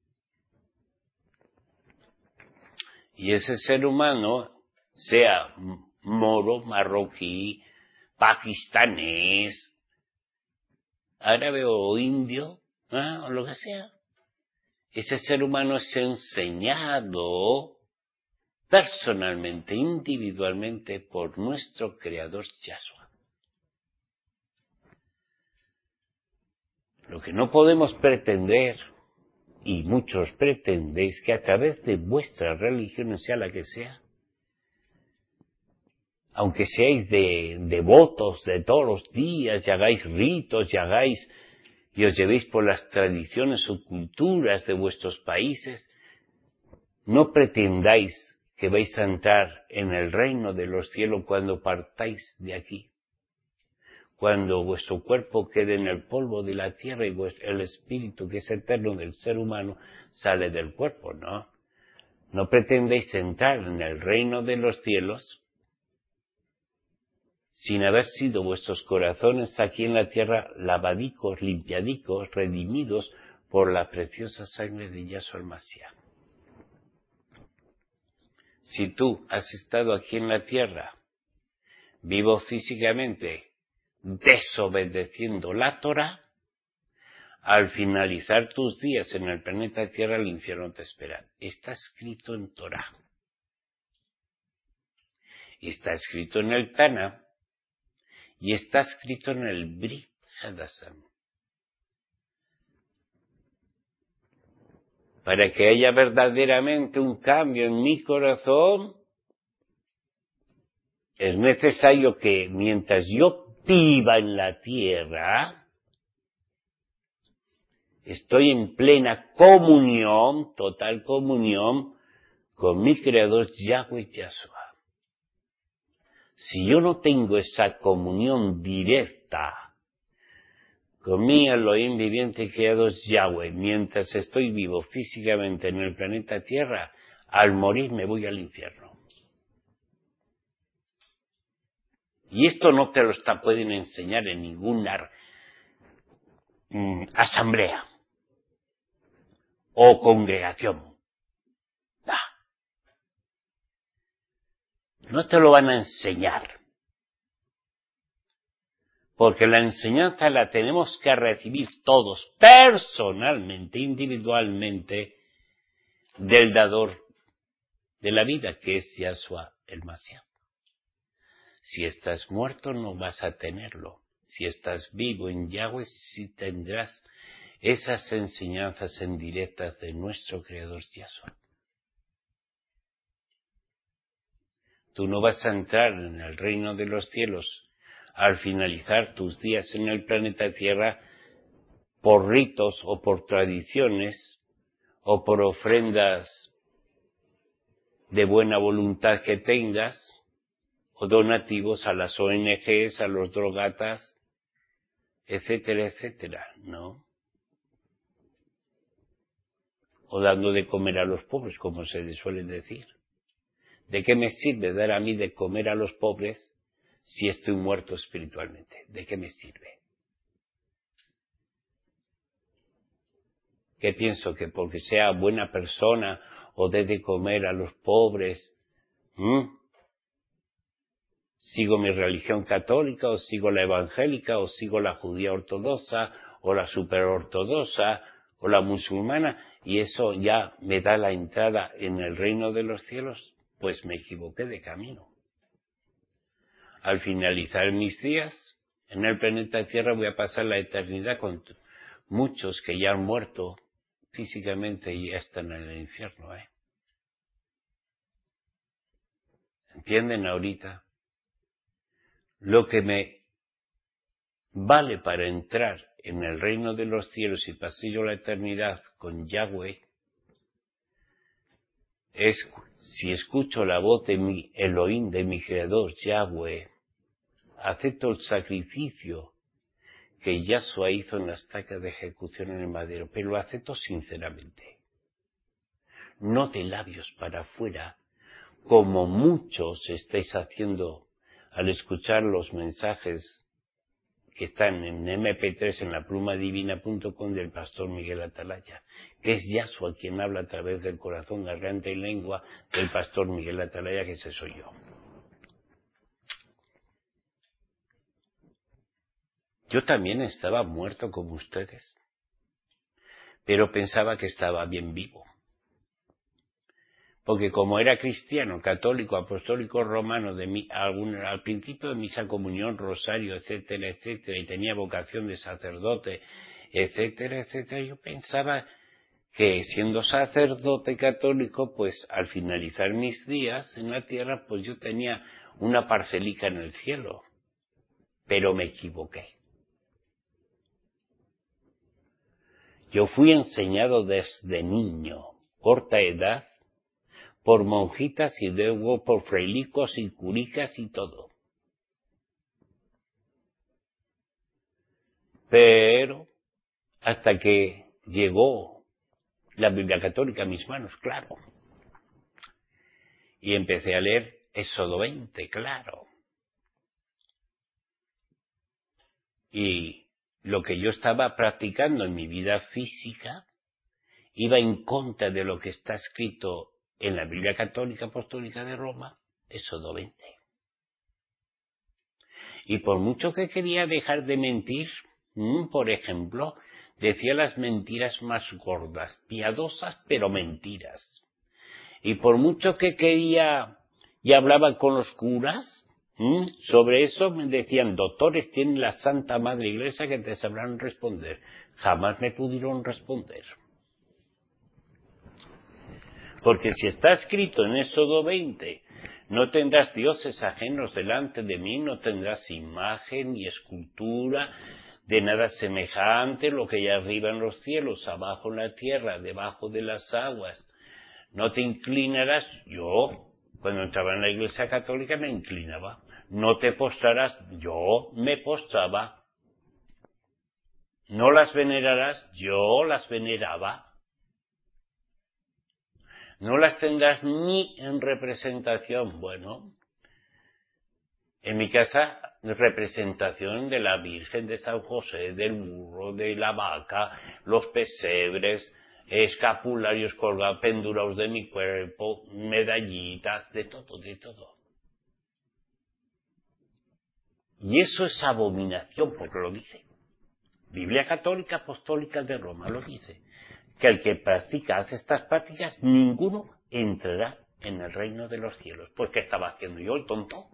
Y ese ser humano, sea moro, marroquí, pakistanés, árabe o indio, ¿eh? o lo que sea, ese ser humano es enseñado personalmente, individualmente, por nuestro Creador Yahshua. Lo que no podemos pretender, y muchos pretendéis, que a través de vuestra religión, sea la que sea, aunque seáis de devotos de todos los días, y hagáis ritos, y hagáis, y os llevéis por las tradiciones o culturas de vuestros países, no pretendáis que vais a entrar en el reino de los cielos cuando partáis de aquí. Cuando vuestro cuerpo quede en el polvo de la tierra y el espíritu que es eterno del ser humano sale del cuerpo, ¿no? No pretendéis entrar en el reino de los cielos sin haber sido vuestros corazones aquí en la tierra lavadicos, limpiadicos, redimidos por la preciosa sangre de Yahshua el Mashiach. Si tú has estado aquí en la tierra, vivo físicamente, desobedeciendo la Torah, al finalizar tus días en el planeta Tierra, el infierno te espera. Está escrito en Torah. Está escrito en el Tana. Y está escrito en el Brit Hadashah. Para que haya verdaderamente un cambio en mi corazón, es necesario que mientras yo viva en la tierra, estoy en plena comunión, total comunión, con mi Creador Yahweh Yahshua. Si yo no tengo esa comunión directa con mi Elohim viviente creado Yahweh. Mientras estoy vivo físicamente en el planeta Tierra, al morir me voy al infierno. Y esto no te lo está, pueden enseñar en ninguna mm, asamblea o congregación. No. No te lo van a enseñar. Porque la enseñanza la tenemos que recibir todos, personalmente, individualmente, del dador de la vida, que es Yahshua el Mashiach. Si estás muerto no vas a tenerlo. Si estás vivo en Yahweh sí tendrás esas enseñanzas en directas de nuestro Creador Yahshua. Tú no vas a entrar en el reino de los cielos al finalizar tus días en el planeta Tierra por ritos o por tradiciones o por ofrendas de buena voluntad que tengas o donativos a las O N Ges, a los drogatas, etcétera, etcétera, ¿no? O dando de comer a los pobres, como se les suele decir. ¿De qué me sirve dar a mí de comer a los pobres si estoy muerto espiritualmente? ¿De qué me sirve? ¿Qué pienso? ¿Que porque sea buena persona o dé de comer a los pobres, ¿m? sigo mi religión católica o sigo la evangélica o sigo la judía ortodoxa o la superortodoxa o la musulmana y eso ya me da la entrada en el reino de los cielos? Pues me equivoqué de camino. Al finalizar mis días en el planeta Tierra voy a pasar la eternidad con muchos que ya han muerto físicamente y ya están en el infierno, ¿eh? ¿Entienden ahorita? Lo que me vale para entrar en el reino de los cielos y pasar yo la eternidad con Yahweh es si escucho la voz de mi Elohim, de mi Creador Yahweh, acepto el sacrificio que Yahshua hizo en la estaca de ejecución en el madero, pero lo acepto sinceramente, no de labios para afuera, como muchos estáis haciendo al escuchar los mensajes que están en eme pe tres en la pluma divina punto com del pastor Miguel Atalaya, que es Yahshua quien habla a través del corazón, garganta y lengua del pastor Miguel Atalaya, que ese soy yo. Yo también estaba muerto como ustedes, pero pensaba que estaba bien vivo. Porque como era cristiano, católico, apostólico, romano, de mi, algún, al principio de misa, comunión, rosario, etcétera, etcétera, y tenía vocación de sacerdote, etcétera, etcétera, yo pensaba que siendo sacerdote católico, pues al finalizar mis días en la tierra, pues yo tenía una parcelica en el cielo. Pero me equivoqué. Yo fui enseñado desde niño, corta edad, por monjitas y luego por frailicos y curicas y todo. Pero hasta que llegó la Biblia Católica a mis manos, claro. Y empecé a leer Éxodo veinte, claro. Y lo que yo estaba practicando en mi vida física iba en contra de lo que está escrito en la Biblia Católica Apostólica de Roma, Éxodo veinte. Y por mucho que quería dejar de mentir, por ejemplo, decía las mentiras más gordas, piadosas pero mentiras. Y por mucho que quería y hablaba con los curas, sobre eso me decían, doctores, tienen la Santa Madre Iglesia que te sabrán responder. Jamás me pudieron responder. Porque si está escrito en Éxodo veinte, no tendrás dioses ajenos delante de mí, no tendrás imagen ni escultura de nada semejante, lo que hay arriba en los cielos, abajo en la tierra, debajo de las aguas. No te inclinarás. Yo, cuando entraba en la Iglesia Católica, me inclinaba. No te postrarás. Yo me postraba. ¿No las venerarás? Yo las veneraba. No las tendrás ni en representación. Bueno, en mi casa, representación de la Virgen, de San José, del burro, de la vaca, los pesebres, escapularios colgados, pendurados de mi cuerpo, medallitas, de todo, de todo. Y eso es abominación, porque lo dice. Biblia Católica Apostólica de Roma lo dice. Que el que practica, hace estas prácticas, ninguno entrará en el reino de los cielos. Pues ¿qué estaba haciendo yo, el tonto?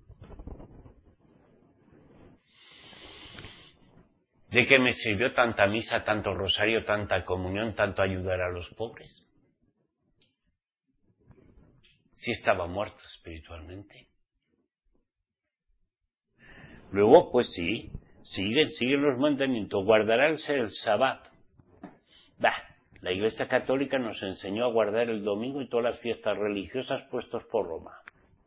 ¿De qué me sirvió tanta misa, tanto rosario, tanta comunión, tanto ayudar a los pobres? Si estaba muerto espiritualmente. Luego, pues sí, siguen, siguen los mandamientos, guardarán el Sabbat. Bah, la Iglesia Católica nos enseñó a guardar el domingo y todas las fiestas religiosas puestos por Roma.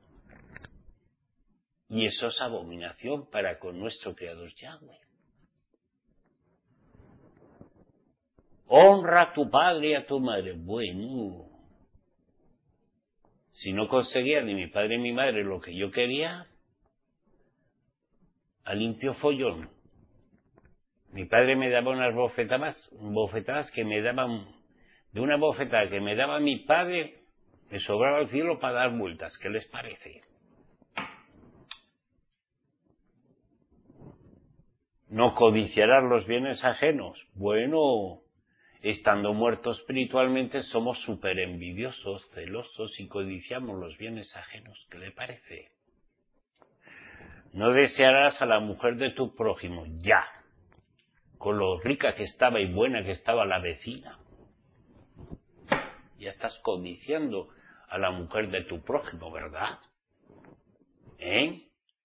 Y eso es abominación para con nuestro Creador Yahweh. Honra a tu padre y a tu madre. Bueno, si no conseguía ni mi padre ni mi madre lo que yo quería, a limpio follón. Mi padre me daba unas bofetadas, bofetadas que me daban, de una bofetada que me daba mi padre, me sobraba el cielo para dar vueltas. ¿Qué les parece? No codiciarás los bienes ajenos. Bueno, estando muertos espiritualmente somos súper envidiosos, celosos y codiciamos los bienes ajenos. ¿Qué le parece? No desearás a la mujer de tu prójimo, ya, con lo rica que estaba y buena que estaba la vecina. Ya estás codiciando a la mujer de tu prójimo, ¿verdad? ¿Eh?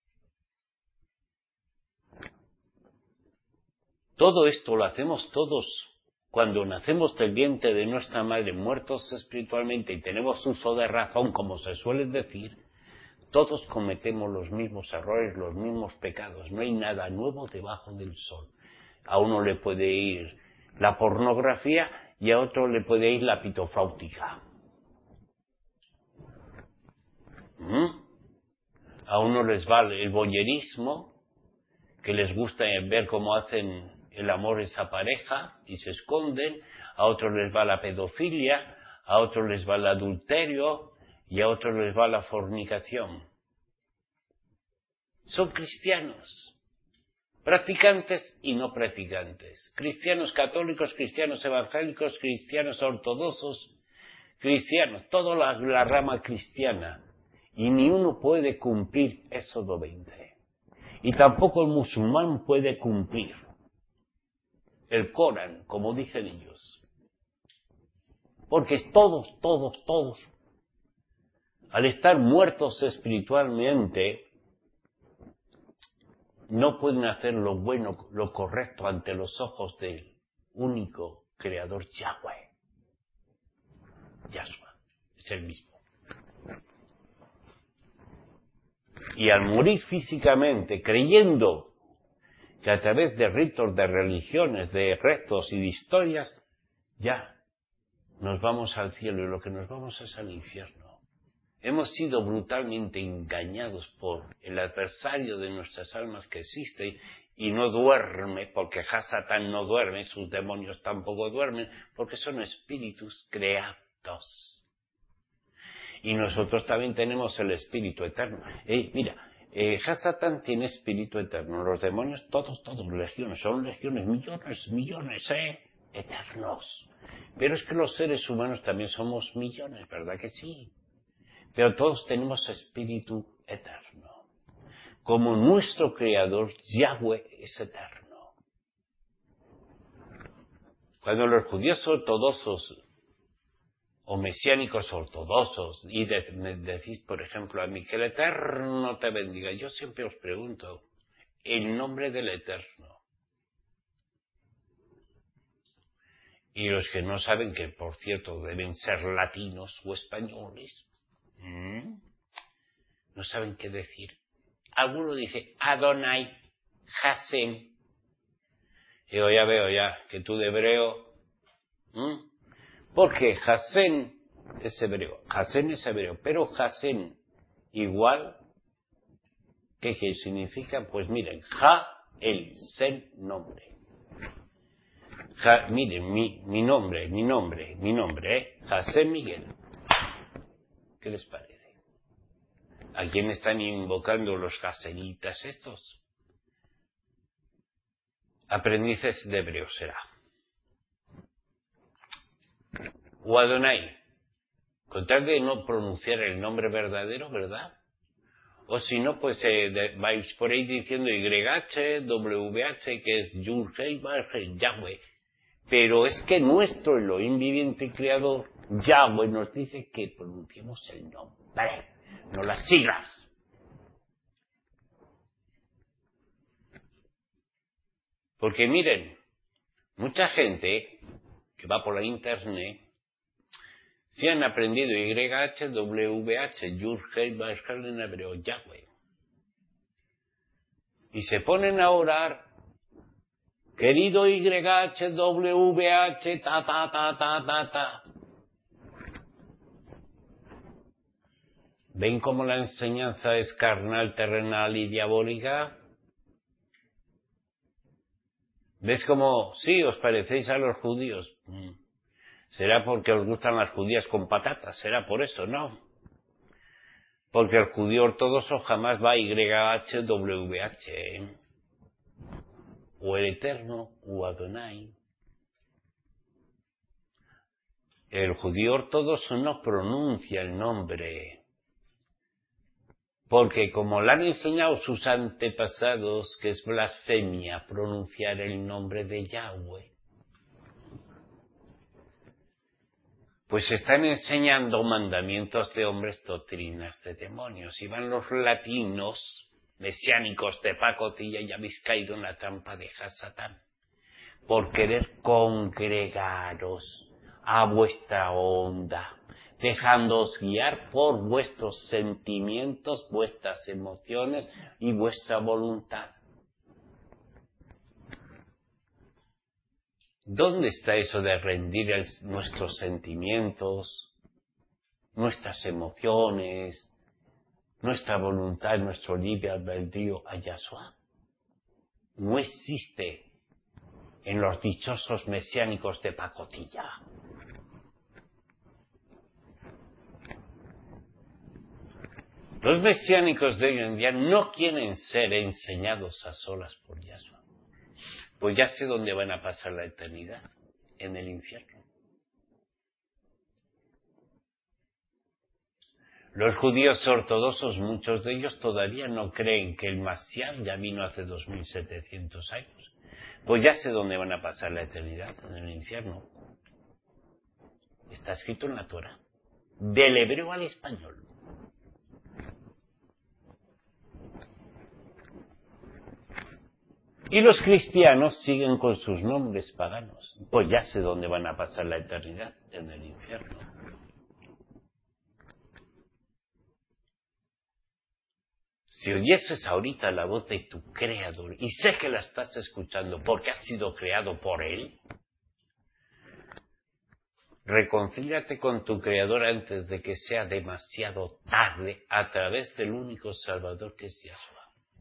Todo esto lo hacemos todos cuando nacemos del vientre de nuestra madre, muertos espiritualmente y tenemos uso de razón, como se suele decir. Todos cometemos los mismos errores, los mismos pecados. No hay nada nuevo debajo del sol. A uno le puede ir la pornografía y a otro le puede ir la pitofláutica. ¿Mm? A uno les va el voyerismo, que les gusta ver cómo hacen el amor esa pareja y se esconden. A otros les va la pedofilia, a otros les va el adulterio y a otros les va la fornicación. Son cristianos, practicantes y no practicantes, cristianos católicos, cristianos evangélicos, cristianos ortodoxos, cristianos, toda la, la rama cristiana, y ni uno puede cumplir Éxodo veinte, y tampoco el musulmán puede cumplir el Corán, como dicen ellos, porque todos, todos, todos, al estar muertos espiritualmente, no pueden hacer lo bueno, lo correcto ante los ojos del único creador Yahweh. Yahshua, es el mismo. Y al morir físicamente, creyendo que a través de ritos, de religiones, de restos y de historias, ya nos vamos al cielo y lo que nos vamos es al infierno. Hemos sido brutalmente engañados por el adversario de nuestras almas que existe y no duerme, porque Hasatán no duerme, sus demonios tampoco duermen, porque son espíritus creados. Y nosotros también tenemos el espíritu eterno. Eh, mira, eh, Hasatán tiene espíritu eterno, los demonios todos, todos, legiones, son legiones, millones, millones, eh, eternos. Pero es que los seres humanos también somos millones, ¿verdad que sí? Pero todos tenemos espíritu eterno. Como nuestro Creador, Yahweh, es eterno. Cuando los judíos ortodoxos o mesiánicos ortodoxos, y de, me decís, por ejemplo, a mí, que el Eterno te bendiga, yo siempre os pregunto, en nombre del Eterno. Y los que no saben, que por cierto deben ser latinos o españoles, ¿Mm? no saben qué decir. Alguno dice Adonai Hashem, Digo, ya veo ya, que tú de hebreo... ¿Mm? Porque Hasén es hebreo, Hasén es hebreo, pero Hasén igual, ¿qué, qué significa? Pues miren, Ja, el, Sen, nombre. Ja, miren, mi, mi nombre, mi nombre, mi nombre, ¿eh? Hasén Miguel. ¿Qué les parece? ¿A quién están invocando los jasenitas estos? Aprendices de hebreo será. O Adonai, con tal de no pronunciar el nombre verdadero, ¿verdad? O si no, pues eh, de, vais por ahí diciendo Y H, W H, que es Yud-Hei, Vav-Hei, Yahweh. Pero es que nuestro Elohim viviente y creador, Yahweh, nos dice que pronunciemos el nombre, no las siglas. Porque miren, mucha gente que va por la internet, si han aprendido Y H, W H, Yud-Hei, Vav-Hei en hebreo, Yahweh. Y se ponen a orar, querido Y H, W H, ta, ta, ta, ta, ta, ta. ¿Ven cómo la enseñanza es carnal, terrenal y diabólica? ¿Ves cómo, sí, os parecéis a los judíos? ¿Será porque os gustan las judías con patatas? ¿Será por eso? No. Porque el judío ortodoxo jamás va a Y H, W H, ¿eh? O el Eterno, o Adonai. El judío ortodoxo no pronuncia el nombre, porque como le han enseñado sus antepasados que es blasfemia pronunciar el nombre de Yahweh, pues están enseñando mandamientos de hombres, doctrinas de demonios. Y van los latinos mesiánicos de pacotilla y habéis caído en la trampa de Hasatán por querer congregaros a vuestra onda, dejándoos guiar por vuestros sentimientos, vuestras emociones y vuestra voluntad. ¿Dónde está eso de rendir el, nuestros sentimientos, nuestras emociones, nuestra voluntad, nuestro libre albedrío a Yahshua? No existe en los dichosos mesiánicos de pacotilla. Los mesiánicos de hoy en día no quieren ser enseñados a solas por Yahshua. Pues ya sé dónde van a pasar la eternidad, en el infierno. Los judíos ortodoxos, muchos de ellos todavía no creen que el Mashiach ya vino hace dos mil setecientos años. Pues ya sé dónde van a pasar la eternidad, en el infierno. Está escrito en la Torah, del hebreo al español. Y los cristianos siguen con sus nombres paganos. Pues ya sé dónde van a pasar la eternidad, en el infierno. Si oyeses ahorita la voz de tu Creador, y sé que la estás escuchando porque has sido creado por Él, reconcíliate con tu Creador antes de que sea demasiado tarde a través del único Salvador que es Yahshua.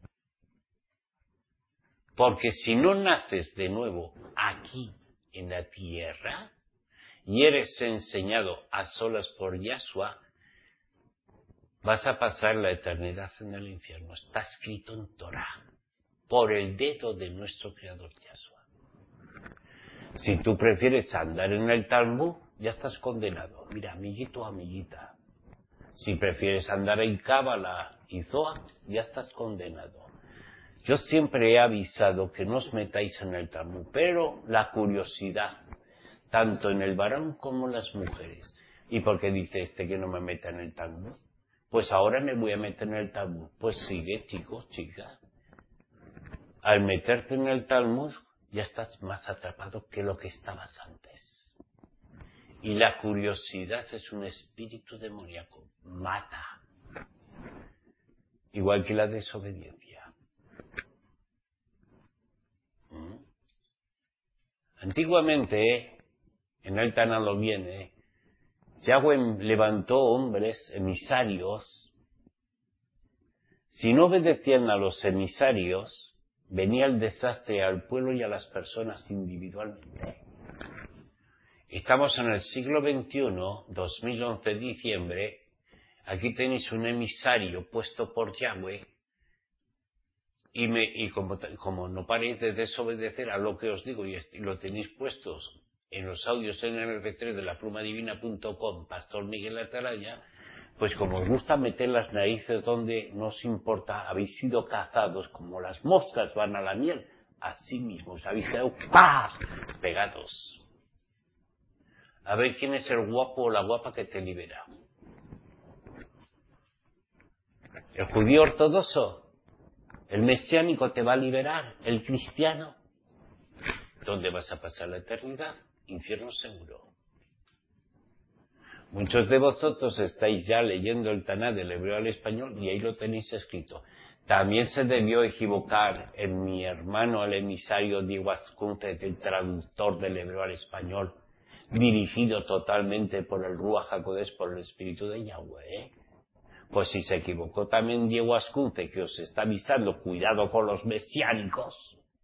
Porque si no naces de nuevo aquí en la tierra y eres enseñado a solas por Yahshua, vas a pasar la eternidad en el infierno. Está escrito en Torah, por el dedo de nuestro Creador Yahshua. Si tú prefieres andar en el Talmud, ya estás condenado. Mira, amiguito o amiguita. Si prefieres andar en Cábala y Zohar, ya estás condenado. Yo siempre he avisado que no os metáis en el Talmud, pero la curiosidad, tanto en el varón como en las mujeres. ¿Y por qué dice este que no me meta en el Talmud? Pues ahora me voy a meter en el Talmud. Pues sigue, chicos, chicas. Al meterte en el Talmud, ya estás más atrapado que lo que estabas antes. Y la curiosidad es un espíritu demoníaco. Mata. Igual que la desobediencia. ¿Mm? Antiguamente, en el Taná lo viene, Yahweh levantó hombres emisarios. Si no obedecían a los emisarios, venía el desastre al pueblo y a las personas individualmente. Estamos en el siglo veintiuno, dos mil once, diciembre. Aquí tenéis un emisario puesto por Yahweh. Y, me, y como, como no paréis de desobedecer a lo que os digo y lo tenéis puestos en los audios en el eme pe tres de la pluma divina punto com, Pastor Miguel Atalaya, pues como os gusta meter las narices donde no os importa, habéis sido cazados como las moscas van a la miel, así mismo os habéis quedado ¡pah! Pegados. A ver quién es el guapo o la guapa que te libera. ¿El judío ortodoxo? ¿El mesiánico te va a liberar? ¿El cristiano? ¿Dónde vas a pasar la eternidad? Infierno seguro. Muchos de vosotros estáis ya leyendo el Taná del hebreo al español y ahí lo tenéis escrito. También se debió equivocar en mi hermano el emisario Diego Azcunte, el traductor del hebreo al español, dirigido totalmente por el Ruach HaKodesh, por el Espíritu de Yahweh, ¿eh? Pues si se equivocó también Diego Azcunte, que os está avisando, cuidado con los mesiánicos,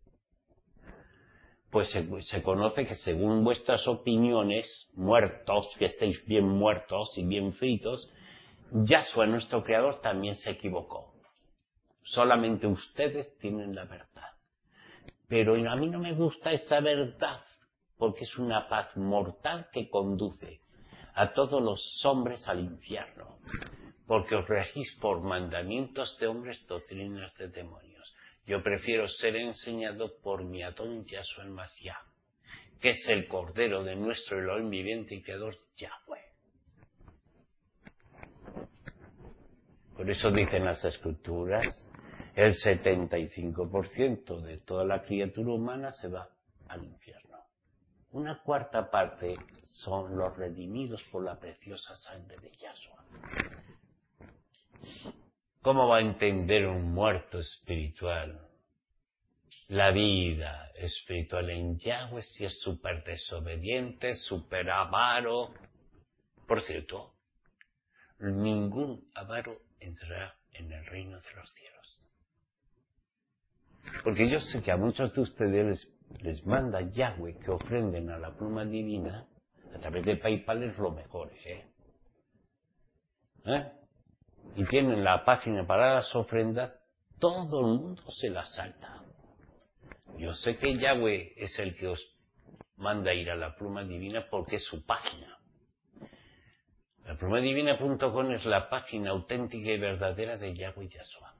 pues se, se conoce que según vuestras opiniones, muertos, que estéis bien muertos y bien fritos, Yahshua, nuestro Creador, también se equivocó. Solamente ustedes tienen la verdad. Pero a mí no me gusta esa verdad, porque es una paz mortal que conduce a todos los hombres al infierno. Porque os regís por mandamientos de hombres, doctrinas de demonios. Yo prefiero ser enseñado por mi Adón Yahshua el Mashiach, que es el Cordero de nuestro Elohim viviente y Creador Yahweh. Por eso dicen las Escrituras, el setenta y cinco por ciento de toda la criatura humana se va al infierno. Una cuarta parte son los redimidos por la preciosa sangre de Yahshua. ¿Cómo va a entender un muerto espiritual la vida espiritual en Yahweh si es súper desobediente, súper avaro? Por cierto, ningún avaro entrará en el reino de los cielos. Porque yo sé que a muchos de ustedes les, les manda Yahweh que ofrenden a la pluma divina a través de PayPal, es lo mejor, ¿eh? ¿Eh? Y tienen la página para las ofrendas, todo el mundo se la salta. Yo sé que Yahweh es el que os manda ir a la pluma divina porque es su página. La pluma divina punto com es la página auténtica y verdadera de Yahweh y Yahshua.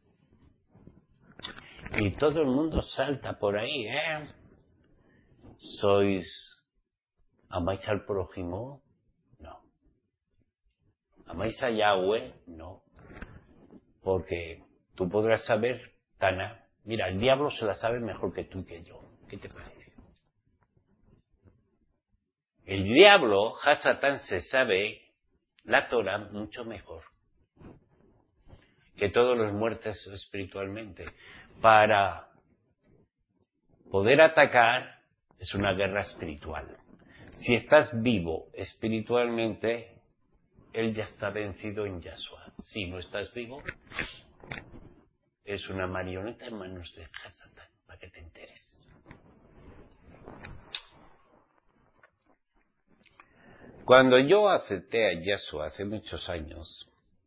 Y todo el mundo salta por ahí, ¿eh? ¿Sois amáis al prójimo? No. ¿Amáis a Yahweh? No. Porque tú podrás saber, Tana, mira, el diablo se la sabe mejor que tú y que yo. ¿Qué te parece? El diablo, Hasatán, se sabe la Torah mucho mejor que todos los muertos espiritualmente. Para poder atacar es una guerra espiritual. Si estás vivo espiritualmente, él ya está vencido en Yahshua. Si no estás vivo, es una marioneta en manos de Hasatán, para que te enteres. Cuando yo acepté a Yahshua hace muchos años,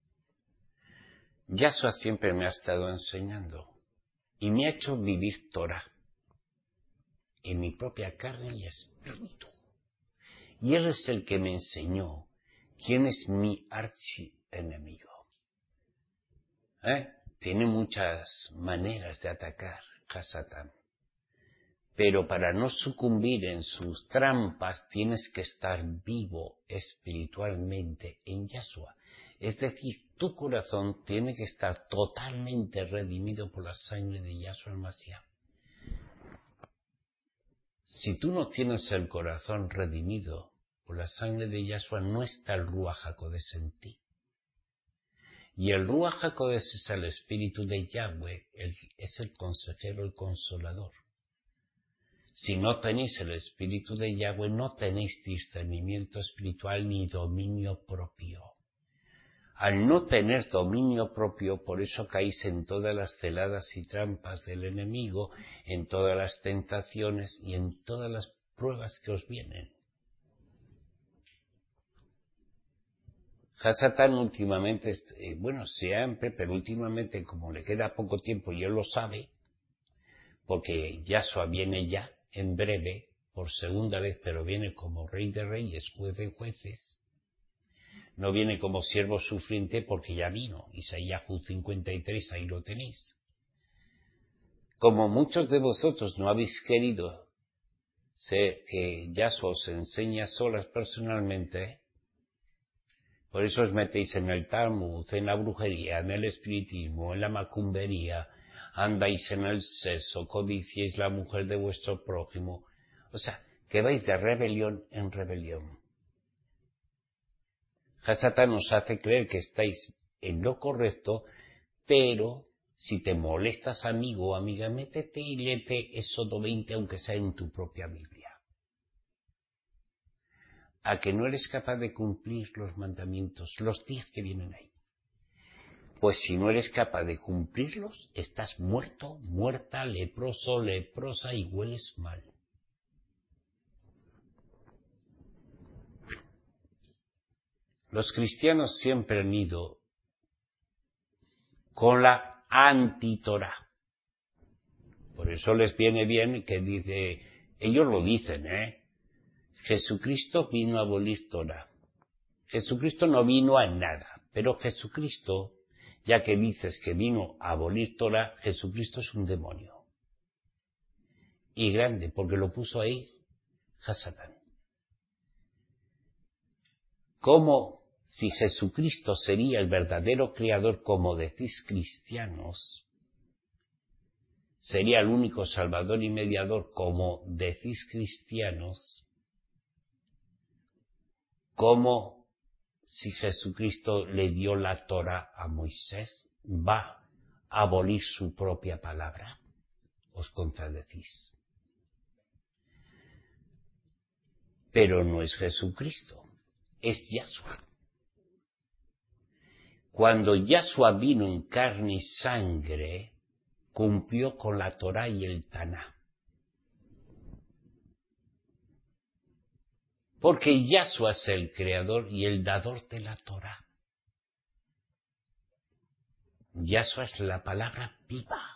Yahshua siempre me ha estado enseñando y me ha hecho vivir Torah en mi propia carne y espíritu. Y él es el que me enseñó quién es mi archienemigo. ¿Eh? Tiene muchas maneras de atacar a Satán. Pero para no sucumbir en sus trampas tienes que estar vivo espiritualmente en Yahshua. Es decir, tu corazón tiene que estar totalmente redimido por la sangre de Yahshua el Mashiach. Si tú no tienes el corazón redimido por la sangre de Yahshua, no está el Ruach HaKodesh en ti. Y el Ruach HaKodesh es el Espíritu de Yahweh, el, es el consejero, el consolador. Si no tenéis el espíritu de Yahweh, no tenéis discernimiento espiritual ni dominio propio. Al no tener dominio propio, por eso caéis en todas las celadas y trampas del enemigo, en todas las tentaciones y en todas las pruebas que os vienen. Hasatán últimamente, eh, bueno, siempre, pero últimamente, como le queda poco tiempo y él lo sabe, porque Yahshua viene ya, en breve, por segunda vez, pero viene como Rey de Reyes, Juez de Jueces. No viene como siervo sufriente porque ya vino. Isaías cincuenta y tres, ahí lo tenéis. Como muchos de vosotros no habéis querido ser que Yahshua os enseña solas personalmente, por eso os metéis en el Talmud, en la brujería, en el espiritismo, en la macumbería, andáis en el sexo, codiciáis la mujer de vuestro prójimo. O sea, que vais de rebelión en rebelión. Hasatán nos hace creer que estáis en lo correcto, pero si te molestas, amigo o amiga, métete y léete Éxodo veinte, aunque sea en tu propia Biblia. A que no eres capaz de cumplir los mandamientos, los diez que vienen ahí. Pues si no eres capaz de cumplirlos, estás muerto, muerta, leproso, leprosa y hueles mal. Los cristianos siempre han ido con la antitorá. Por eso les viene bien que dice, ellos lo dicen, ¿eh? Jesucristo vino a abolir Torá. Jesucristo no vino a nada, pero Jesucristo, ya que dices que vino a abolir Torá, Jesucristo es un demonio. Y grande, porque lo puso ahí Hasatán. ¿Cómo si Jesucristo sería el verdadero creador, como decís cristianos, sería el único salvador y mediador, como decís cristianos, cómo si Jesucristo le dio la Torá a Moisés, va a abolir su propia palabra? Os contradecís. Pero no es Jesucristo, es Yahshua. Cuando Yahshua vino en carne y sangre, cumplió con la Torá y el Taná. Porque Yahshua es el creador y el dador de la Torá. Yahshua es la palabra viva.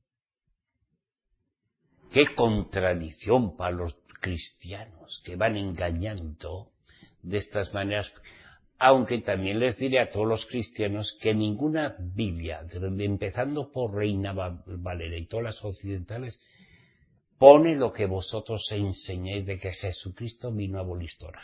Qué contradicción para los cristianos que van engañando de estas maneras. Aunque también les diré a todos los cristianos que ninguna Biblia, empezando por Reina Valera y todas las occidentales, pone lo que vosotros enseñáis de que Jesucristo vino a abolir Torá.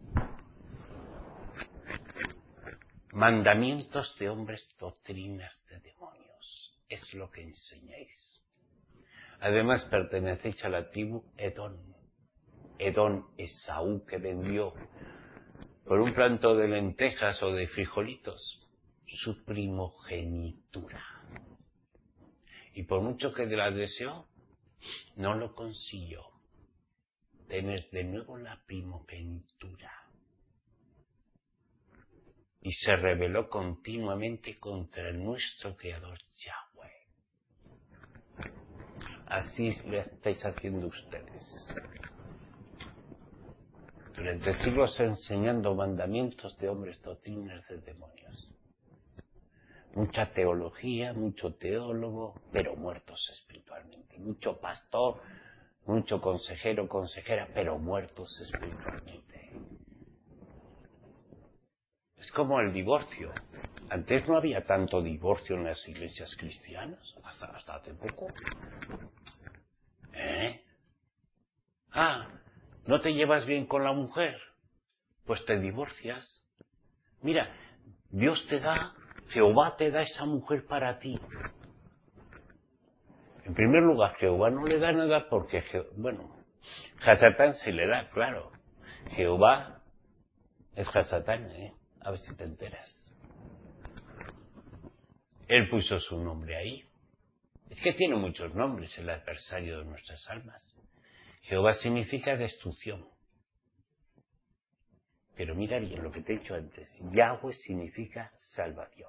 Mandamientos de hombres, doctrinas de demonios, es lo que enseñáis. Además pertenecéis a la tribu Edom. Edom, Esaú, que vendió por un plato de lentejas o de frijolitos su primogenitura. Y por mucho que la deseó, no lo consiguió. Tener de nuevo la primogenitura. Y se rebeló continuamente contra nuestro Creador Yahweh. Así le estáis haciendo ustedes. Durante siglos enseñando mandamientos de hombres, doctrinas de demonios. Mucha teología, mucho teólogo, pero muertos espiritualmente. Mucho pastor, mucho consejero, consejera, pero muertos espiritualmente. Es como el divorcio. Antes no había tanto divorcio en las iglesias cristianas, hasta, hasta hace poco. ¿Eh? Ah, ¿no te llevas bien con la mujer? Pues te divorcias. Mira, Dios te da, Jehová te da esa mujer para ti. En primer lugar, Jehová no le da nada porque, Je- bueno, Hasatán sí le da, claro. Jehová es Hasatán, ¿eh? A ver si te enteras. Él puso su nombre ahí. Es que tiene muchos nombres el adversario de nuestras almas. Jehová significa destrucción. Pero mira bien lo que te he dicho antes. Yahweh significa salvación.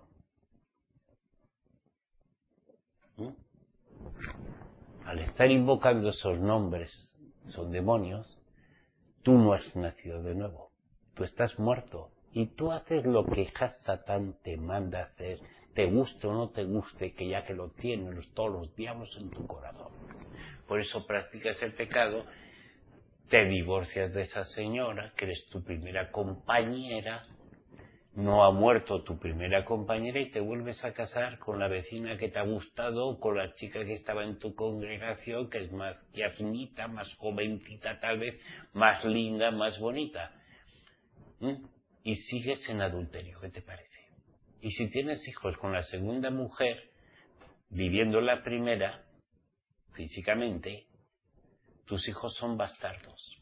¿Mm? Al estar invocando esos nombres, son demonios, tú no has nacido de nuevo. Tú estás muerto. Y tú haces lo que Satán te manda hacer, te guste o no te guste, que ya que lo tienes todos los diablos en tu corazón. Por eso practicas el pecado, te divorcias de esa señora, que eres tu primera compañera, no ha muerto tu primera compañera y te vuelves a casar con la vecina que te ha gustado, o con la chica que estaba en tu congregación, que es más tiernita, más jovencita tal vez, más linda, más bonita. ¿Mm? Y sigues en adulterio, ¿qué te parece? Y si tienes hijos con la segunda mujer, viviendo la primera, físicamente, tus hijos son bastardos.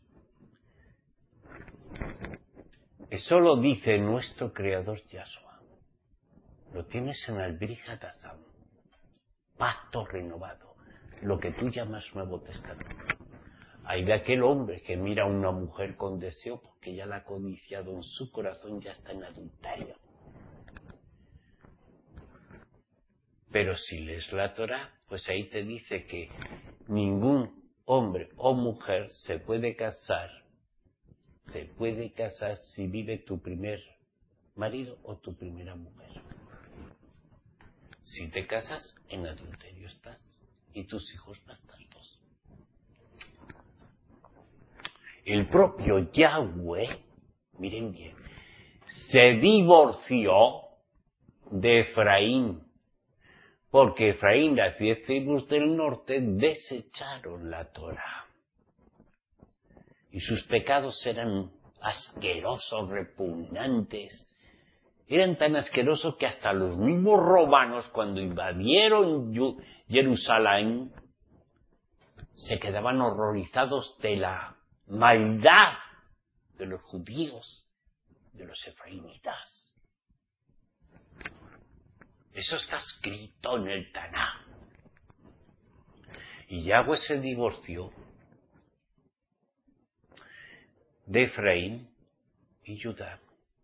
Eso lo dice nuestro Creador Yahshua. Lo tienes en el Brit Hadashah, pacto renovado, lo que tú llamas Nuevo Testamento. Hay de aquel hombre que mira a una mujer con deseo porque ya la ha codiciado en su corazón, ya está en adulterio. Pero si lees la Torá, pues ahí te dice que ningún hombre o mujer se puede casar, se puede casar si vive tu primer marido o tu primera mujer. Si te casas, en adulterio estás, y tus hijos bastardos. El propio Yahweh, miren bien, se divorció de Efraín, porque Efraín, las diez tribus del norte, desecharon la Torá. Y sus pecados eran asquerosos, repugnantes. Eran tan asquerosos que hasta los mismos romanos, cuando invadieron Jerusalén, se quedaban horrorizados de la maldad de los judíos, de los efraimitas. Eso está escrito en el Taná. Y Yahweh se divorció de Efraín y Judá.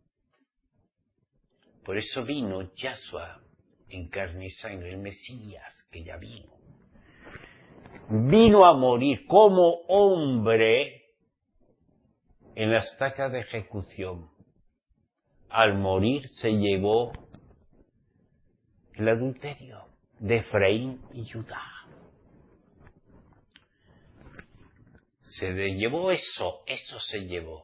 Por eso vino Yahshua en carne y sangre, el Mesías, que ya vino. Vino a morir como hombre en la estaca de ejecución. Al morir se llevó el adulterio de Efraín y Judá. Se llevó eso, eso se llevó.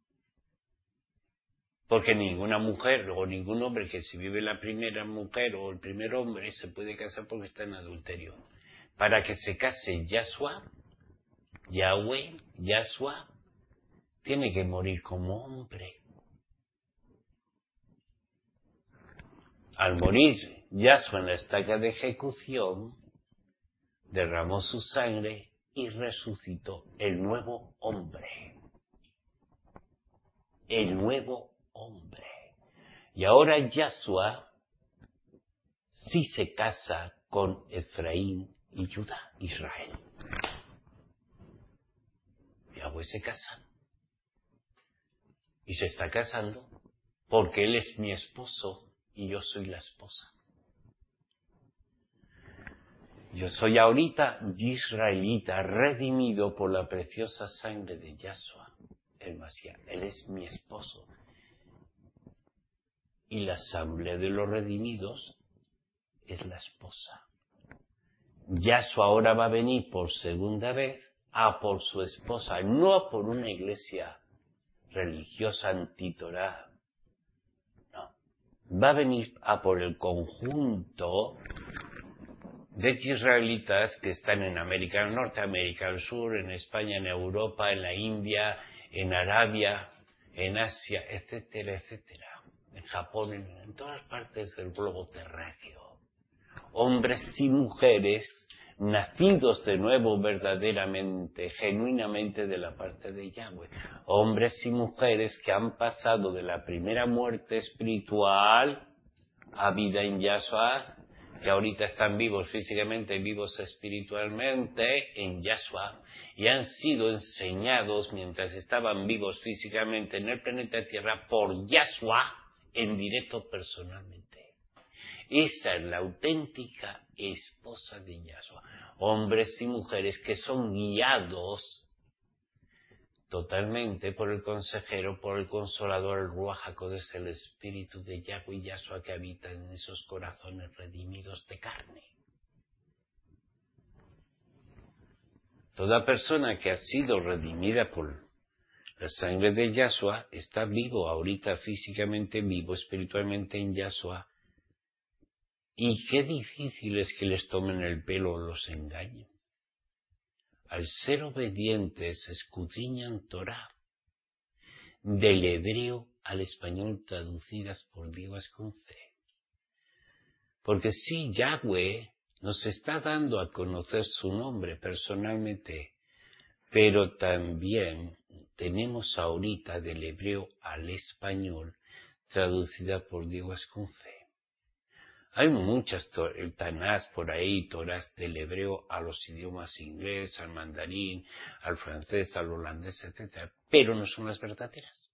Porque ninguna mujer o ningún hombre que se vive la primera mujer o el primer hombre se puede casar porque está en adulterio. Para que se case Yahshua, Yahweh, Yahshua, tiene que morir como hombre. Al morir Yahshua en la estaca de ejecución, derramó su sangre y resucitó el nuevo hombre. El nuevo hombre. Y ahora Yahshua sí se casa con Efraín y Judá, Israel. Yahweh se casa. Y se está casando porque Él es mi esposo y yo soy la esposa. Yo soy ahorita israelita, redimido por la preciosa sangre de Yahshua, el Mashiach. Él es mi esposo. Y la asamblea de los redimidos es la esposa. Yahshua ahora va a venir por segunda vez a por su esposa, no a por una iglesia religiosa antitorá. No. Va a venir a por el conjunto de israelitas que están en América del Norte, América del Sur, en España, en Europa, en la India, en Arabia, en Asia, etcétera, etcétera. En Japón, en, en todas partes del globo terráqueo. Hombres y mujeres nacidos de nuevo verdaderamente, genuinamente de la parte de Yahweh. Hombres y mujeres que han pasado de la primera muerte espiritual a vida en Yahshua, que ahorita están vivos físicamente, vivos espiritualmente en Yahshua, y han sido enseñados mientras estaban vivos físicamente en el planeta Tierra por Yahshua en directo personalmente. Esa es la auténtica esposa de Yahshua. Hombres y mujeres que son guiados totalmente por el consejero, por el consolador, el Ruach HaKodesh, el espíritu de Yahweh y Yahshua que habita en esos corazones redimidos de carne. Toda persona que ha sido redimida por la sangre de Yahshua está vivo, ahorita físicamente vivo, espiritualmente en Yahshua. Y qué difícil es que les tomen el pelo o los engañen. Al ser obedientes escudriñan Torah, del hebreo al español traducidas por Diego Ascunce. Porque sí, Yahweh nos está dando a conocer su nombre personalmente, pero también tenemos ahorita del hebreo al español traducida por Diego Ascunce. Hay muchas Tanás por ahí, Torás del hebreo a los idiomas inglés, al mandarín, al francés, al holandés, etcétera, pero no son las verdaderas.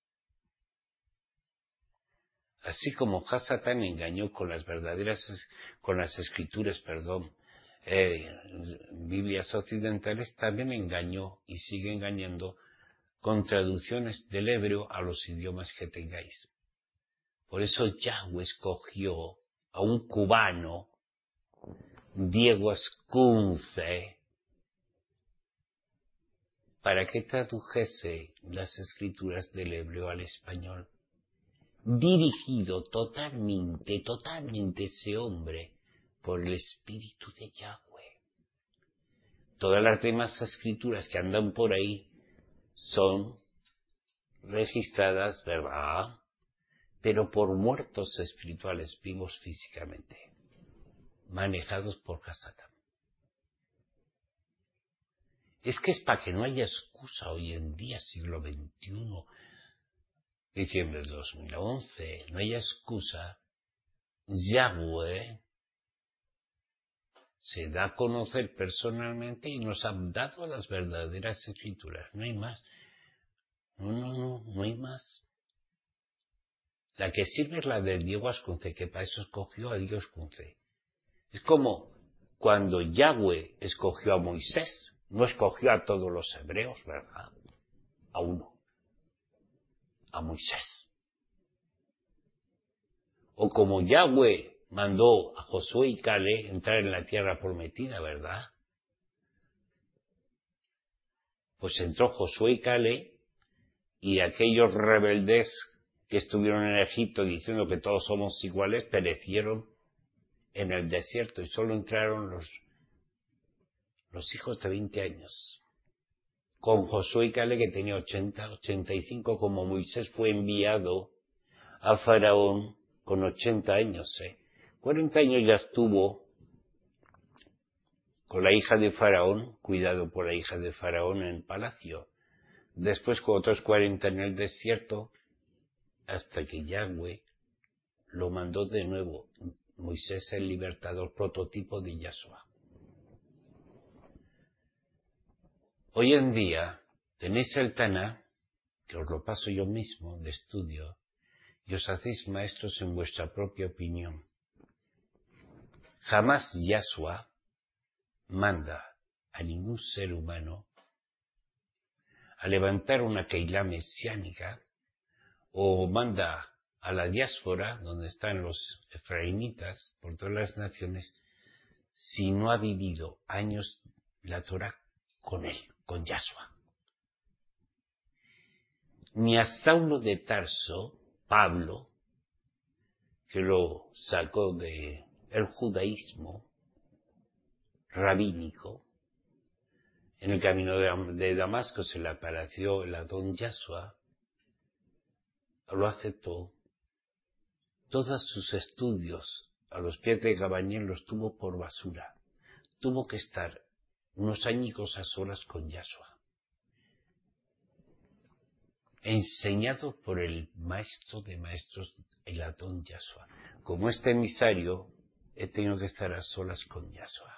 Así como Hasatán engañó con las verdaderas, con las escrituras, perdón, eh, Biblias occidentales, también engañó y sigue engañando con traducciones del hebreo a los idiomas que tengáis. Por eso Yahweh escogió a un cubano, Diego Ascunce, para que tradujese las escrituras del hebreo al español, dirigido totalmente, totalmente ese hombre por el Espíritu de Yahweh. Todas las demás escrituras que andan por ahí son registradas, ¿verdad?, pero por muertos espirituales vivos físicamente, manejados por Hasatán. Es que es para que no haya excusa hoy en día, siglo veintiuno, diciembre de dos mil once, no haya excusa. Yahweh se da a conocer personalmente y nos ha dado las verdaderas escrituras, no hay más. No, no, no, no hay más. La que sirve es la de Diego Ascunce, que para eso escogió a Diego Ascunce. Es como cuando Yahweh escogió a Moisés, no escogió a todos los hebreos, ¿verdad? A uno, a Moisés. O como Yahweh mandó a Josué y Caleb entrar en la tierra prometida, ¿verdad? Pues entró Josué y Caleb y aquellos rebeldes que estuvieron en Egipto diciendo que todos somos iguales, perecieron en el desierto y solo entraron los, los hijos de veinte años. Con Josué y Caleb, que tenía ochenta, ochenta y cinco, como Moisés fue enviado a Faraón con ochenta años. ¿eh? cuarenta años ya estuvo con la hija de Faraón, cuidado por la hija de Faraón en el palacio. Después con otros cuarenta en el desierto, hasta que Yahweh lo mandó de nuevo. Moisés el libertador, prototipo de Yahshua. Hoy en día tenéis el Taná, que os lo paso yo mismo de estudio, y os hacéis maestros en vuestra propia opinión. Jamás Yahshua manda a ningún ser humano a levantar una Keilah mesiánica, o manda a la diáspora, donde están los efraimitas, por todas las naciones, si no ha vivido años la Torah con él, con Yahshua. Ni a Saulo de Tarso, Pablo, que lo sacó de el judaísmo rabínico, en el camino de Damasco se le apareció el Adón Yahshua, lo aceptó. Todos sus estudios a los pies de Gamaliel los tuvo por basura. Tuvo que estar unos añicos a solas con Yahshua, enseñado por el maestro de maestros, el Adón Yahshua. Como este emisario he tenido que estar a solas con Yahshua.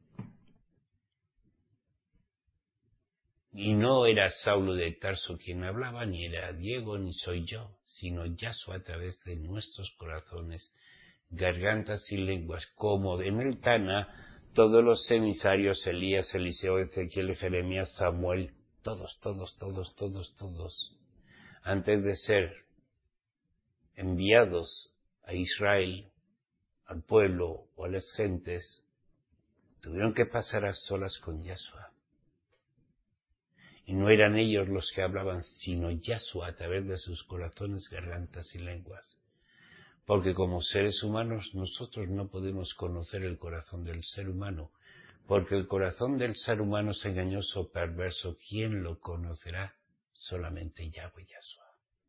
Y no era Saulo de Tarso quien hablaba, ni era Diego, ni soy yo, sino Yahshua a través de nuestros corazones, gargantas y lenguas, como en el Tana, todos los emisarios, Elías, Eliseo, Ezequiel, Jeremías, Samuel, todos, todos, todos, todos, todos, antes de ser enviados a Israel, al pueblo o a las gentes, tuvieron que pasar a solas con Yahshua. Y no eran ellos los que hablaban, sino Yahshua a través de sus corazones, gargantas y lenguas. Porque como seres humanos nosotros no podemos conocer el corazón del ser humano, porque el corazón del ser humano es engañoso, perverso. ¿Quién lo conocerá? Solamente Yahweh Yahshua.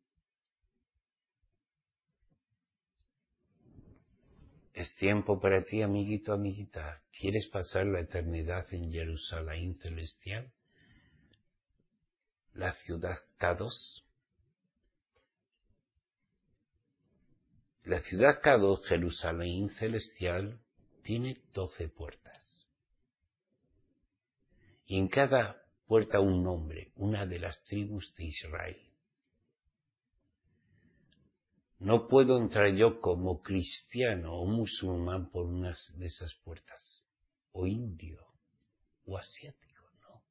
Es tiempo para ti, amiguito, amiguita. ¿Quieres pasar la eternidad en Jerusalén celestial? La ciudad Kadosh. La ciudad Kadosh, Jerusalén celestial, tiene doce puertas. Y en cada puerta un nombre, una de las tribus de Israel. No puedo entrar yo como cristiano o musulmán por una de esas puertas, o indio, o asiático, no.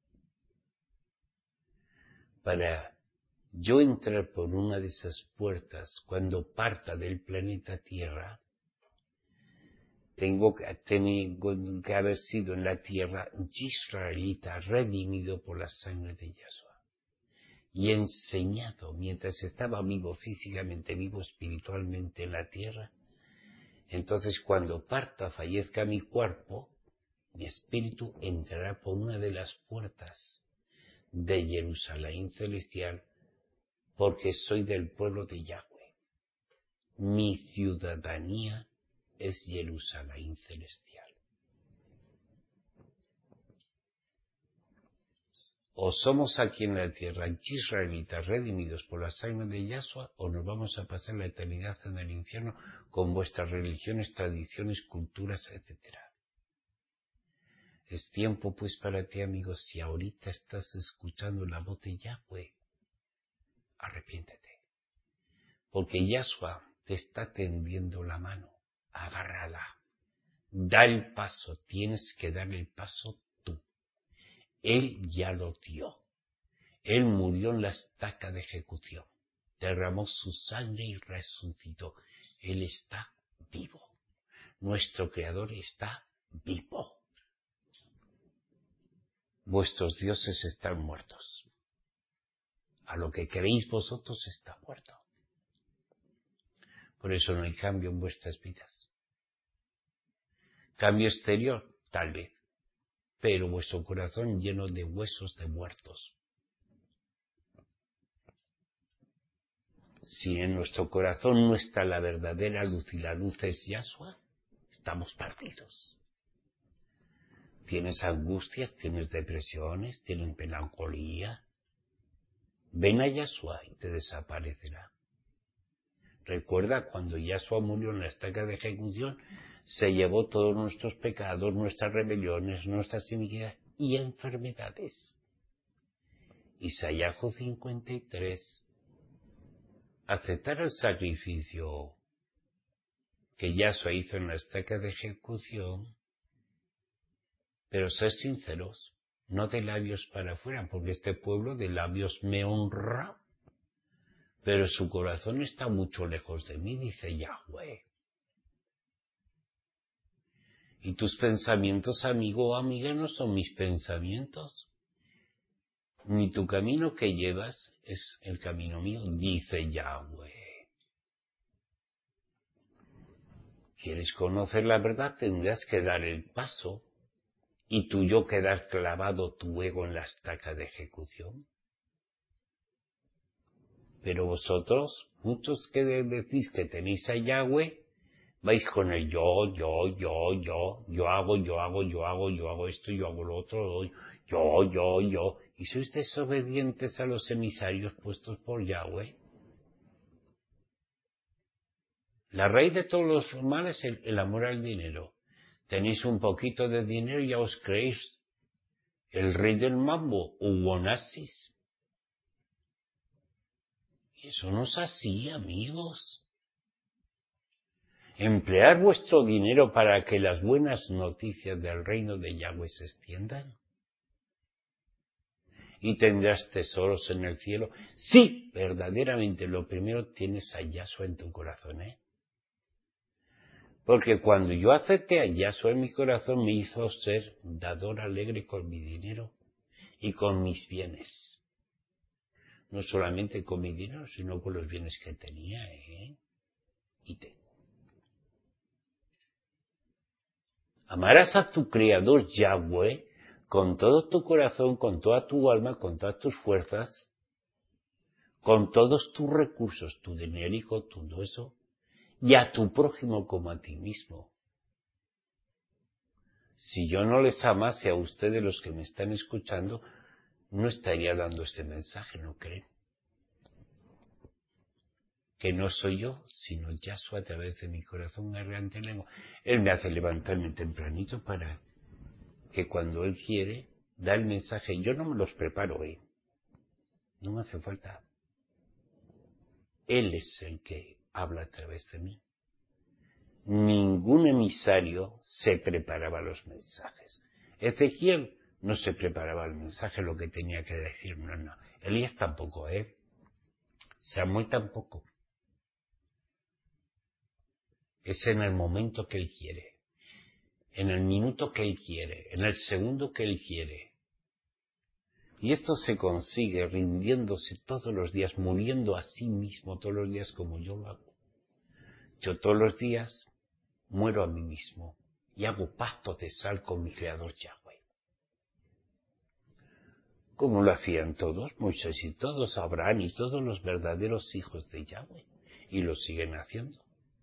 Para yo entrar por una de esas puertas, cuando parta del planeta Tierra, tengo que, tengo que haber sido en la tierra israelita, redimido por la sangre de Yahshua. Y enseñado, mientras estaba vivo físicamente, vivo espiritualmente en la tierra, entonces cuando parta, fallezca mi cuerpo, mi espíritu entrará por una de las puertas de Jerusalén celestial, porque soy del pueblo de Yahweh. Mi ciudadanía es Jerusalén celestial. O somos aquí en la tierra israelitas redimidos por la sangre de Yahshua, o nos vamos a pasar la eternidad en el infierno con vuestras religiones, tradiciones, culturas, etcétera. Es tiempo pues para ti, amigos, si ahorita estás escuchando la voz de Yahweh, arrepiéntete. Porque Yahshua te está tendiendo la mano, agárrala, da el paso, tienes que dar el paso tú. Él ya lo dio. Él murió en la estaca de ejecución, derramó su sangre y resucitó. Él está vivo. Nuestro Creador está vivo. Vuestros dioses están muertos. A lo que creéis vosotros está muerto. Por eso no hay cambio en vuestras vidas. Cambio exterior, tal vez, pero vuestro corazón lleno de huesos de muertos. Si en nuestro corazón no está la verdadera luz y la luz es Yahshua, estamos perdidos. Tienes angustias, tienes depresiones, tienes melancolía. Ven a Yahshua y te desaparecerá. Recuerda, cuando Yahshua murió en la estaca de ejecución, se llevó todos nuestros pecados, nuestras rebeliones, nuestras iniquidades y enfermedades. Isaías cincuenta y tres. Aceptar el sacrificio que Yahshua hizo en la estaca de ejecución, pero ser sinceros, no de labios para afuera, porque este pueblo de labios me honra, pero su corazón está mucho lejos de mí, dice Yahweh. Y tus pensamientos, amigo o amiga, no son mis pensamientos, ni tu camino que llevas es el camino mío, dice Yahweh. ¿Quieres conocer la verdad? Tendrás que dar el paso y tú yo quedar clavado tu ego en la estaca de ejecución. Pero vosotros, muchos que decís que tenéis a Yahweh, vais con el yo, yo, yo, yo, yo hago, yo hago, yo hago, yo hago esto, yo hago lo otro, yo, yo, yo, y sois desobedientes a los emisarios puestos por Yahweh. La raíz de todos los males es el, el amor al dinero. Tenéis un poquito de dinero y ya os creéis el rey del mambo, o Onassis. Y eso no es así, amigos. Emplear vuestro dinero para que las buenas noticias del reino de Yahweh se extiendan. Y tendrás tesoros en el cielo. Sí, verdaderamente, lo primero tienes a Yahshua en tu corazón, ¿eh? Porque cuando yo acepté a Yahshua en mi corazón, me hizo ser dador alegre con mi dinero y con mis bienes. No solamente con mi dinero, sino con los bienes que tenía, ¿eh? Y tengo. Amarás a tu Creador Yahweh con todo tu corazón, con toda tu alma, con todas tus fuerzas, con todos tus recursos, tu dinero y con todo eso, y a tu prójimo como a ti mismo. Si yo no les amase a ustedes los que me están escuchando, no estaría dando este mensaje, ¿no creen? Que no soy yo, sino Yahshua a través de mi corazón errante lengua. Él me hace levantarme tempranito para que cuando Él quiere, da el mensaje. Yo no me los preparo, ¿eh? No me hace falta. Él es el que habla a través de mí. Ningún emisario se preparaba los mensajes. Ezequiel no se preparaba el mensaje, lo que tenía que decir, no, no. Elías tampoco, ¿eh? Samuel tampoco. Es en el momento que Él quiere, en el minuto que Él quiere, en el segundo que Él quiere. Y esto se consigue rindiéndose todos los días, muriendo a sí mismo todos los días como yo lo hago. Yo todos los días muero a mí mismo y hago pacto de sal con mi Creador Yahweh. Como lo hacían todos, Moisés y todos, Abraham y todos los verdaderos hijos de Yahweh. Y lo siguen haciendo.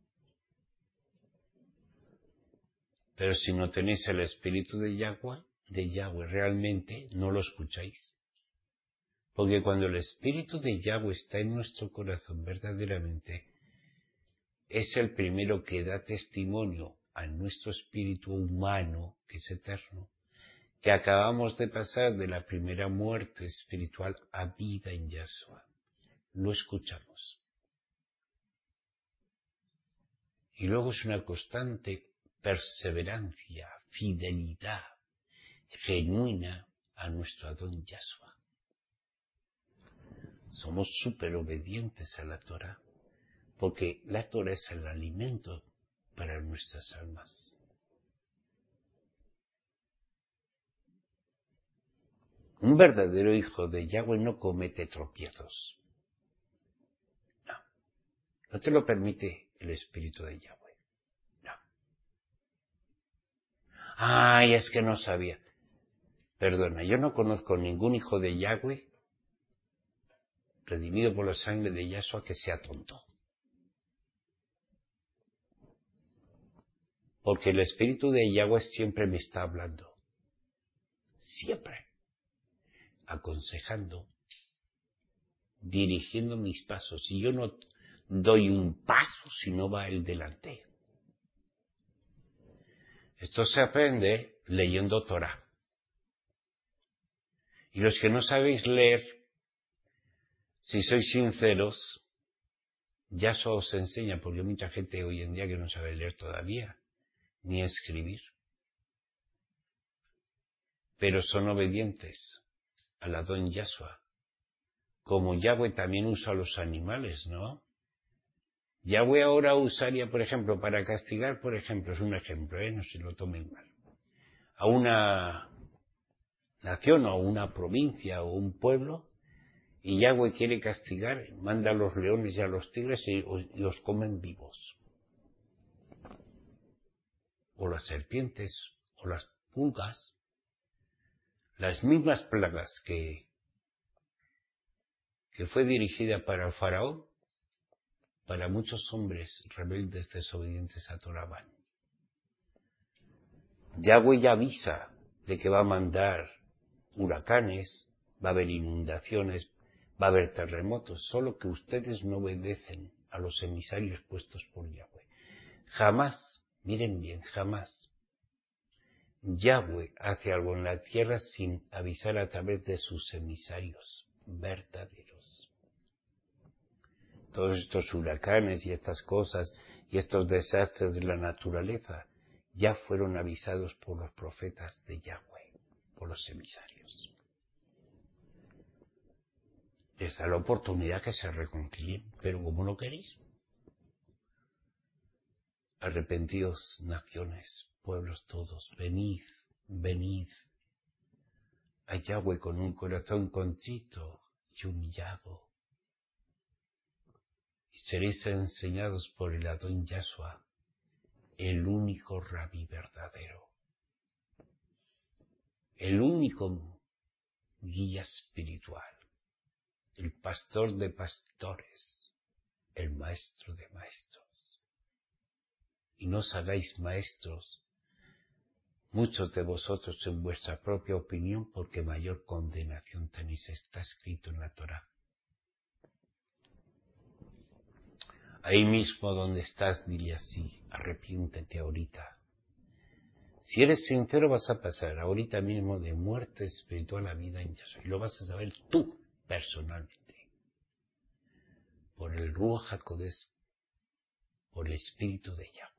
Pero si no tenéis el espíritu de Yahweh, de Yahweh realmente no lo escucháis. Porque cuando el espíritu de Yahweh está en nuestro corazón verdaderamente, es el primero que da testimonio a nuestro espíritu humano, que es eterno, que acabamos de pasar de la primera muerte espiritual a vida en Yahshua. Lo escuchamos. Y luego es una constante perseverancia, fidelidad genuina a nuestro Adón Yahshua. Somos súper obedientes a la Torah, porque la Torah es el alimento para nuestras almas. Un verdadero hijo de Yahweh no comete tropiezos. No. No te lo permite el espíritu de Yahweh. No. Ay, es que no sabía. Perdona, yo no conozco ningún hijo de Yahweh redimido por la sangre de Yahshua que sea tonto. Porque el espíritu de Yahweh siempre me está hablando. Siempre. Aconsejando. Dirigiendo mis pasos. Y yo no doy un paso si no va él delante. Esto se aprende leyendo Torah. Y los que no sabéis leer, si sois sinceros, Yahshua os enseña, porque hay mucha gente hoy en día que no sabe leer todavía, ni escribir. Pero son obedientes al Adón Yahshua. Como Yahweh también usa a los animales, ¿no? Yahweh ahora usaría, por ejemplo, para castigar, por ejemplo, es un ejemplo, ¿eh? No se lo tomen mal, a una nación o una provincia o un pueblo, y Yahweh quiere castigar, manda a los leones y a los tigres y, y los comen vivos. O las serpientes, o las pulgas, las mismas plagas que, que fue dirigida para el faraón, para muchos hombres rebeldes desobedientes a Torah van. Yahweh ya avisa de que va a mandar huracanes, va a haber inundaciones, va a haber terremotos, solo que ustedes no obedecen a los emisarios puestos por Yahweh. Jamás, miren bien, jamás Yahweh hace algo en la tierra sin avisar a través de sus emisarios verdaderos. Todos estos huracanes y estas cosas y estos desastres de la naturaleza ya fueron avisados por los profetas de Yahweh, por los emisarios. Les da la oportunidad que se reconcilien, pero ¿cómo lo queréis? Arrepentidos naciones, pueblos todos, venid, venid a Yahweh con un corazón contrito y humillado, y seréis enseñados por el Adón Yahshua, el único rabí verdadero, el único guía espiritual, el pastor de pastores, el maestro de maestros. Y no os hagáis maestros, muchos de vosotros en vuestra propia opinión, porque mayor condenación tenéis, está escrito en la Torá. Ahí mismo donde estás, dile así, arrepiéntete ahorita. Si eres sincero vas a pasar ahorita mismo de muerte espiritual a vida en Yahshua, y lo vas a saber tú, personalmente, por el Ruach HaKodesh, por el Espíritu de Yahweh.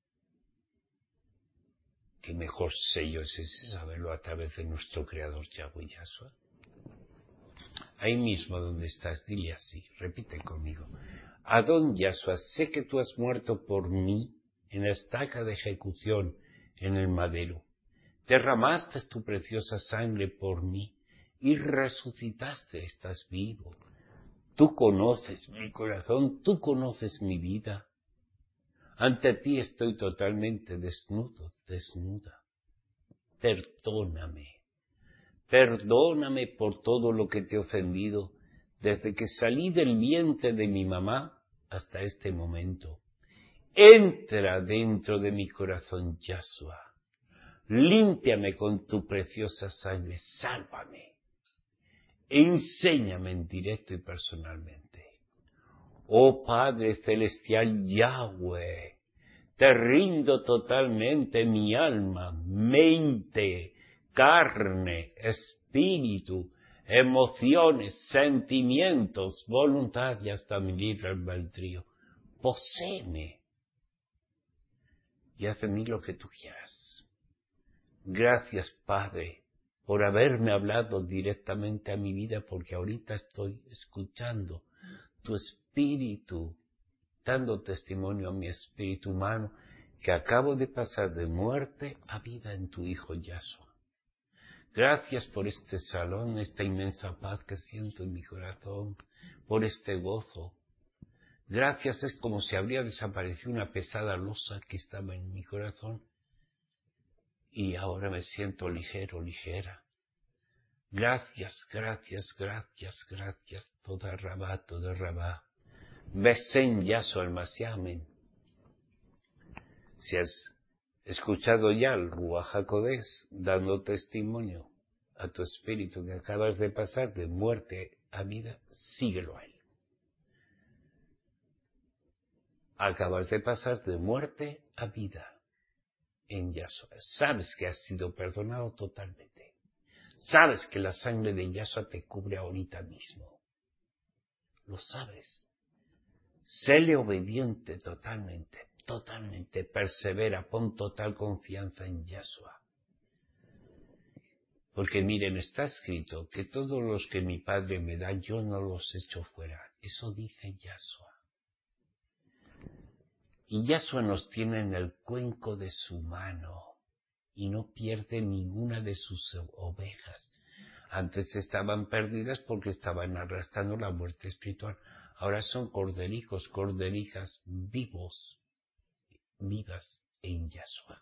¿Qué mejor sello es ese, saberlo a través de nuestro Creador Yahweh Yahshua? Ahí mismo donde estás, dile así, repite conmigo. Adón Yahshua, sé que tú has muerto por mí en la estaca de ejecución en el madero. Derramaste tu preciosa sangre por mí y resucitaste, estás vivo. Tú conoces mi corazón, tú conoces mi vida. Ante ti estoy totalmente desnudo, desnuda. Perdóname, perdóname por todo lo que te he ofendido desde que salí del vientre de mi mamá hasta este momento. Entra dentro de mi corazón, Yahshua. Límpiame con tu preciosa sangre, sálvame. Enséñame en directo y personalmente. Oh Padre Celestial Yahweh, te rindo totalmente mi alma, mente, carne, espíritu, emociones, sentimientos, voluntad y hasta mi libre albedrío. Poséeme y haz de mí lo que tú quieras. Gracias, Padre, por haberme hablado directamente a mi vida, porque ahorita estoy escuchando tu espíritu, dando testimonio a mi espíritu humano, que acabo de pasar de muerte a vida en tu Hijo Yahshua. Gracias por este salón, esta inmensa paz que siento en mi corazón, por este gozo. Gracias, es como si habría desaparecido una pesada losa que estaba en mi corazón y ahora me siento ligero, ligera. Gracias, gracias, gracias, gracias, toda Rabá, toda Rabá. Besen Yahshua el Mashiach, amén. Si has escuchado ya el Ruach HaKodesh dando testimonio a tu espíritu que acabas de pasar de muerte a vida, síguelo a él. Acabas de pasar de muerte a vida en Yahshua. Sabes que has sido perdonado totalmente. Sabes que la sangre de Yahshua te cubre ahorita mismo. Lo sabes. Séle obediente totalmente, totalmente. Persevera, pon total confianza en Yahshua. Porque miren, está escrito que todos los que mi Padre me da, yo no los echo fuera. Eso dice Yahshua. Y Yahshua nos tiene en el cuenco de su mano y no pierde ninguna de sus ovejas. Antes estaban perdidas porque estaban arrastrando la muerte espiritual. Ahora son cordericos, corderijas vivos, vivas en Yahshua.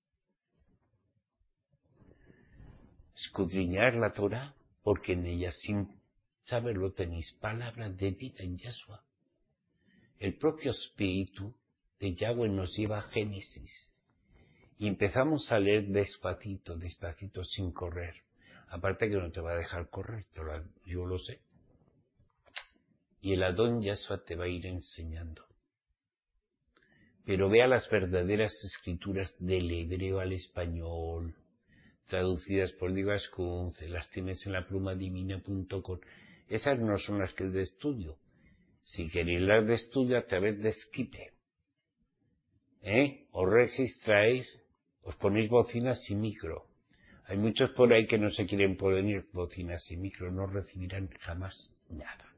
Escudriñar la Torah, porque en ella, sin saberlo, tenéis palabras de vida en Yahshua. El propio Espíritu de Yahweh nos lleva a Génesis. Y empezamos a leer despacito, despacito, sin correr. Aparte que no te va a dejar correr, yo lo sé. Y el Adón Yahshua te va a ir enseñando. pero vea las verdaderas escrituras del hebreo al español, traducidas por Diego Ascunce, las tienes en la pluma divina punto com. Esas no son las que de estudio. Si queréis las de estudio, a través de Skype, ¿eh? Os registráis, os ponéis bocinas y micro. Hay muchos por ahí que no se quieren poner bocinas y micro, no recibirán jamás nada.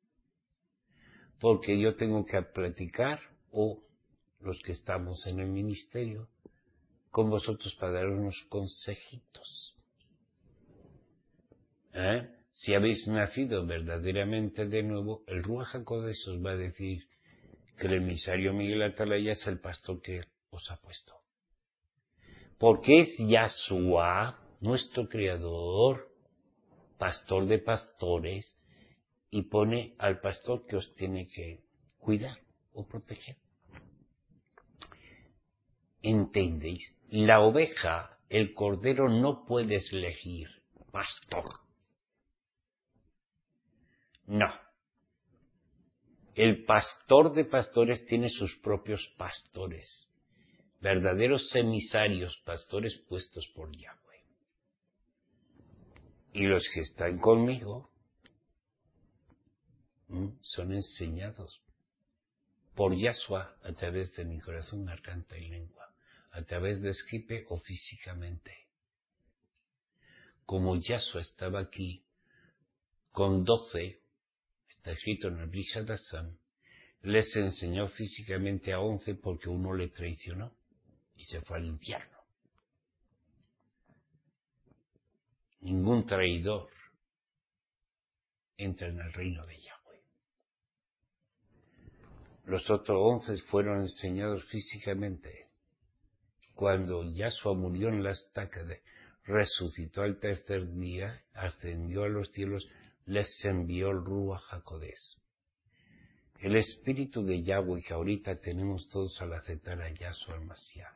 Porque yo tengo que platicar, o los que estamos en el ministerio, con vosotros para daros unos consejitos. ¿Eh? Si habéis nacido verdaderamente de nuevo, el Ruach HaKodesh os va a decir que el emisario Miguel Atalaya es el pastor que os ha puesto. Porque es Yahshua, nuestro Creador, pastor de pastores, y pone al pastor que os tiene que cuidar o proteger. ¿Entendéis? La oveja, el cordero, no puedes elegir pastor. No. El pastor de pastores tiene sus propios pastores, verdaderos emisarios, pastores puestos por Yahweh. Y los que están conmigo ¿m? son enseñados por Yahshua a través de mi corazón, garganta y lengua, a través de Skype o físicamente. Como Yahshua estaba aquí con doce, está escrito en el Brihad Hasam, les enseñó físicamente a once porque uno le traicionó y se fue al infierno. Ningún traidor entra en el reino de Yahweh. Los otros once fueron enseñados físicamente. Cuando Yahshua murió en la estaca, de, resucitó al tercer día, ascendió a los cielos, les envió el Ruach HaKodesh. El espíritu de Yahweh que ahorita tenemos todos al aceptar a Yahshua el Mashiach.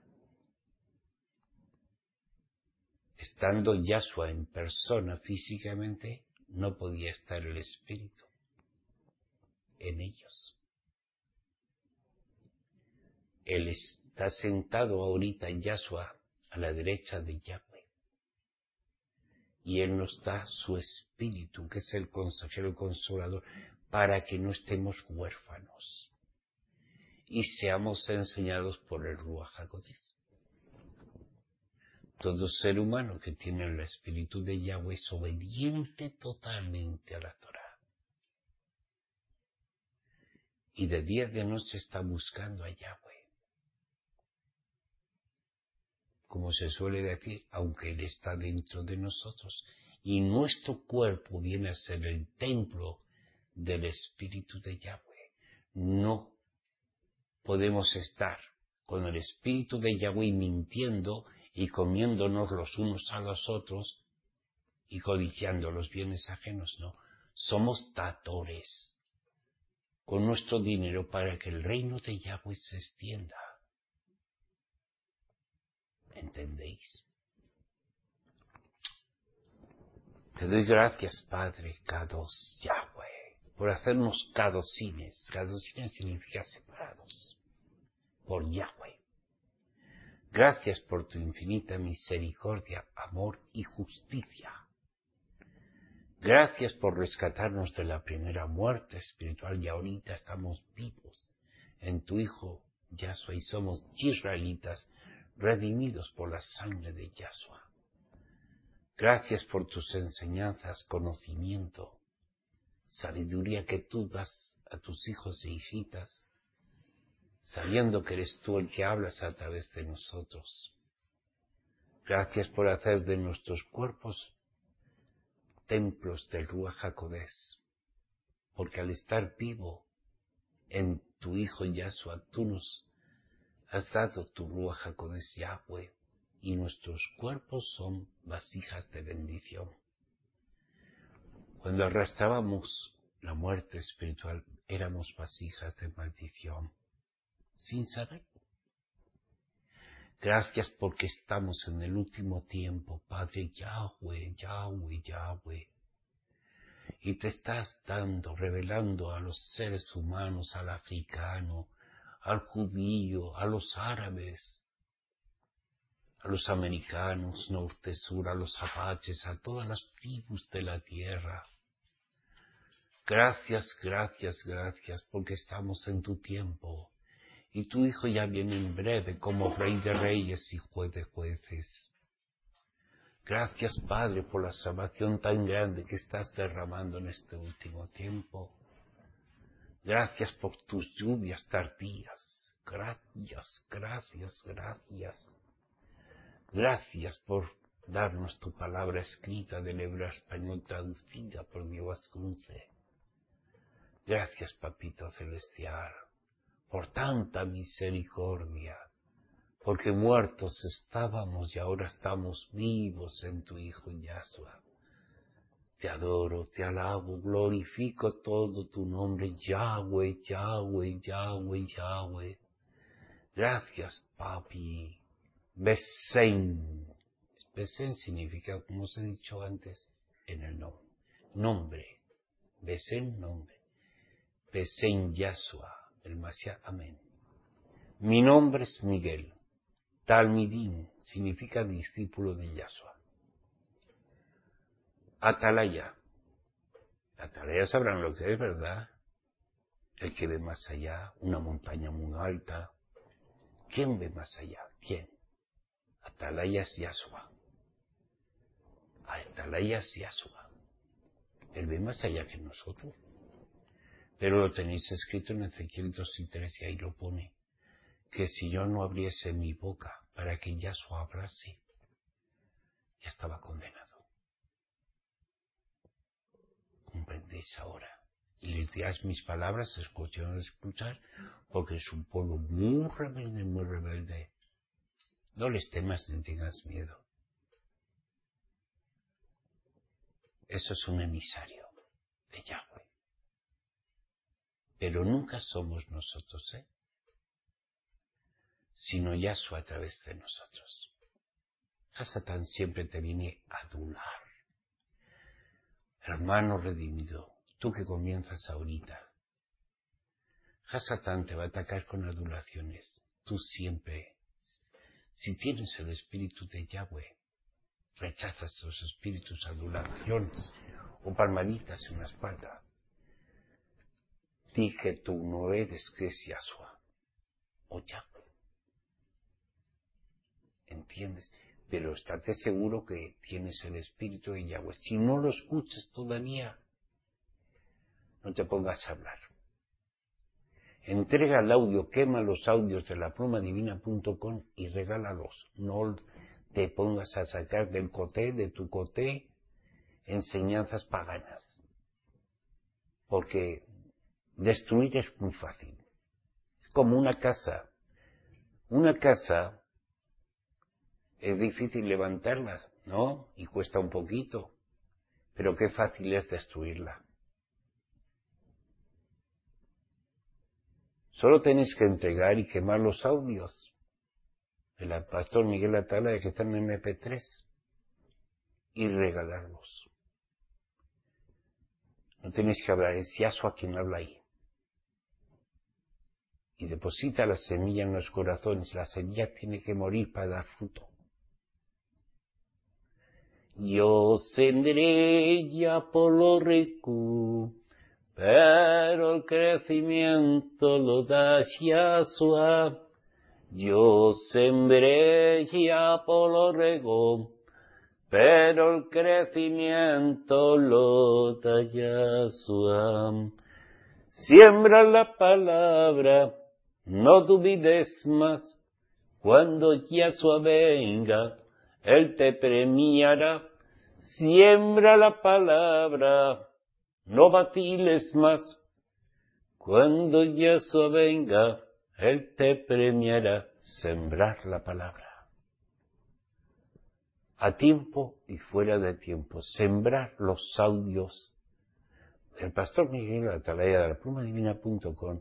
Estando Yahshua en persona físicamente, no podía estar el espíritu en ellos. Él está sentado ahorita en Yahshua a la derecha de Yahweh. Y Él nos da su espíritu, que es el consejero, el consolador, para que no estemos huérfanos y seamos enseñados por el Ruach HaKodesh. Todo ser humano que tiene el espíritu de Yahweh es obediente totalmente a la Torah. Y de día y de noche está buscando a Yahweh. Como se suele decir, aunque Él está dentro de nosotros, y nuestro cuerpo viene a ser el templo del espíritu de Yahweh, no podemos estar con el espíritu de Yahweh mintiendo y comiéndonos los unos a los otros y codiciando los bienes ajenos, no. Somos datores con nuestro dinero para que el reino de Yahweh se extienda. ¿Entendéis? Te doy gracias, Padre Kadosh Yahweh, por hacernos kadosines. Kadosines significa separados por Yahweh. Gracias por tu infinita misericordia, amor y justicia. Gracias por rescatarnos de la primera muerte espiritual y ahorita estamos vivos en tu Hijo Yahshua y somos israelitas redimidos por la sangre de Yahshua. Gracias por tus enseñanzas, conocimiento, sabiduría que tú das a tus hijos e hijitas, sabiendo que eres tú el que hablas a través de nosotros. Gracias por hacer de nuestros cuerpos templos del Ruach HaKodesh, porque al estar vivo en tu Hijo Yahshua, tú nos has dado tu Ruach HaKodesh Yahweh, y nuestros cuerpos son vasijas de bendición. Cuando arrastrábamos la muerte espiritual, éramos vasijas de maldición, sin saber. Gracias porque estamos en el último tiempo, Padre Yahweh, Yahweh, Yahweh. Y te estás dando, revelando a los seres humanos, al africano, al judío, a los árabes, a los americanos, norte, sur, a los apaches, a todas las tribus de la tierra. Gracias, gracias, gracias, porque estamos en tu tiempo. Y tu Hijo ya viene en breve como Rey de Reyes y Juez de Jueces. Gracias, Padre, por la salvación tan grande que estás derramando en este último tiempo. Gracias por tus lluvias tardías. Gracias, gracias, gracias. Gracias por darnos tu palabra escrita del hebreo español traducida por Dios Crunce. Gracias, Papito Celestial, por tanta misericordia, porque muertos estábamos y ahora estamos vivos en tu Hijo Yahshua. Te adoro, te alabo, glorifico todo tu nombre, Yahweh, Yahweh, Yahweh, Yahweh. Gracias, Papi. Besen. Besen significa, como os he dicho antes, en el nombre. Nombre. Besen, nombre. Besen Yahshua, el Mashiach. Amén. Mi nombre es Miguel. Talmidim significa discípulo de Yahshua. Atalaya. Atalaya sabrán lo que es, ¿verdad? El que ve más allá, una montaña muy alta. ¿Quién ve más allá? ¿Quién? Atalaya es Yahshua. Atalaya es Yahshua. Él ve más allá que nosotros. Pero lo tenéis escrito en Ezequiel dos y tres y ahí lo pone. Que si yo no abriese mi boca para que Yahshua hablase, ya estaba condenado. ¿Comprendéis ahora? Y les dirás mis palabras, escucharon escuchar, porque es un pueblo muy rebelde, muy rebelde. No les temas ni tengas miedo. Eso es un emisario de Yahweh. Pero nunca somos nosotros, ¿eh? Sino Yahshua a través de nosotros. Hasatán siempre te viene a adular. Hermano redimido, tú que comienzas ahorita, Hasatán te va a atacar con adulaciones. Tú siempre, si tienes el espíritu de Yahweh, rechazas esos espíritus, adulaciones o palmaditas en la espalda. Di que tú no eres que es Yahshua o Yahweh. ¿Entiendes? Pero estate seguro que tienes el espíritu de Yahweh. Si no lo escuchas todavía, no te pongas a hablar. Entrega el audio, quema los audios de la pluma divina punto com y regálalos. No te pongas a sacar del coté, de tu coté, enseñanzas paganas. Porque destruir es muy fácil. Es como una casa. Una casa es difícil levantarla, ¿no? Y cuesta un poquito. Pero qué fácil es destruirla. Solo tenéis que entregar y quemar los audios del pastor Miguel Atalaya que están en eme pe tres y regalarlos. No tenéis que hablar, es Yahshua quien habla ahí. Y deposita la semilla en los corazones. La semilla tiene que morir para dar fruto. Yo sembré ya por lo rico, pero el crecimiento lo da Yahshua. Yo sembré ya por lo rego, pero el crecimiento lo da Yahshua. Siembra la palabra, no dudes más. Cuando Yahshua venga, Él te premiará. Siembra la palabra, no vaciles más. Cuando Yahshua venga, Él te premiará. Sembrar la palabra. A tiempo y fuera de tiempo. Sembrar los audios del pastor Miguel Atalaya de la pluma divina punto com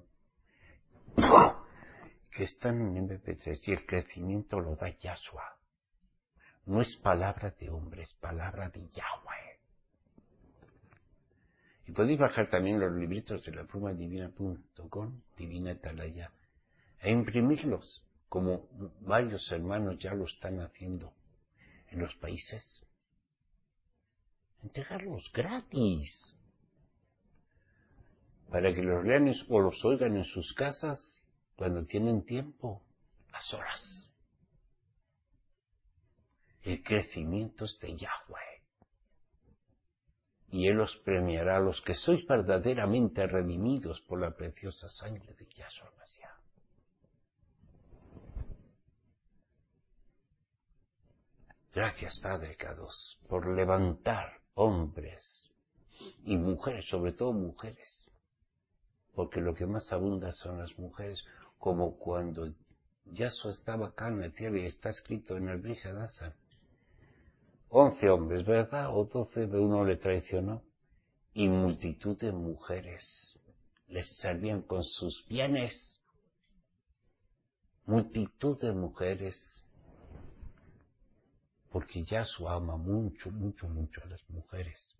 que están en eme pe tres y el crecimiento lo da Yahshua. No es palabra de hombre, es palabra de Yahweh. Y podéis bajar también los libritos de la pluma divina punto com, Divina Atalaya, e imprimirlos, como varios hermanos ya lo están haciendo en los países. Entregarlos gratis, para que los lean o los oigan en sus casas cuando tienen tiempo, a solas. El crecimiento es de Yahweh, y Él os premiará a los que sois verdaderamente redimidos por la preciosa sangre de Yahshua Mashiach. Gracias, Padre Kadosh, por levantar hombres y mujeres, sobre todo mujeres, porque lo que más abunda son las mujeres, como cuando Yahshua estaba acá en la tierra y está escrito en el Brit Hadashah. Once hombres, ¿verdad? O doce, de uno le traicionó. Y multitud de mujeres les servían con sus bienes. Multitud de mujeres. Porque Yahshua ama mucho, mucho, mucho a las mujeres.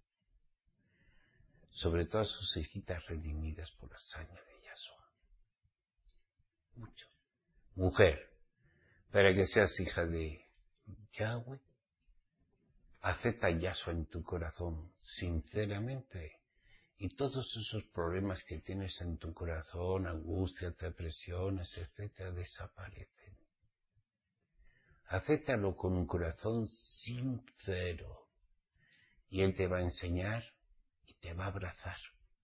Sobre todo a sus hijitas redimidas por la sangre de Yahshua. Mucho. Mujer, para que seas hija de Yahweh, acepta a Yahshua en tu corazón, sinceramente, y todos esos problemas que tienes en tu corazón, angustias, depresiones, etcétera, desaparecen. Acéptalo con un corazón sincero, y Él te va a enseñar y te va a abrazar.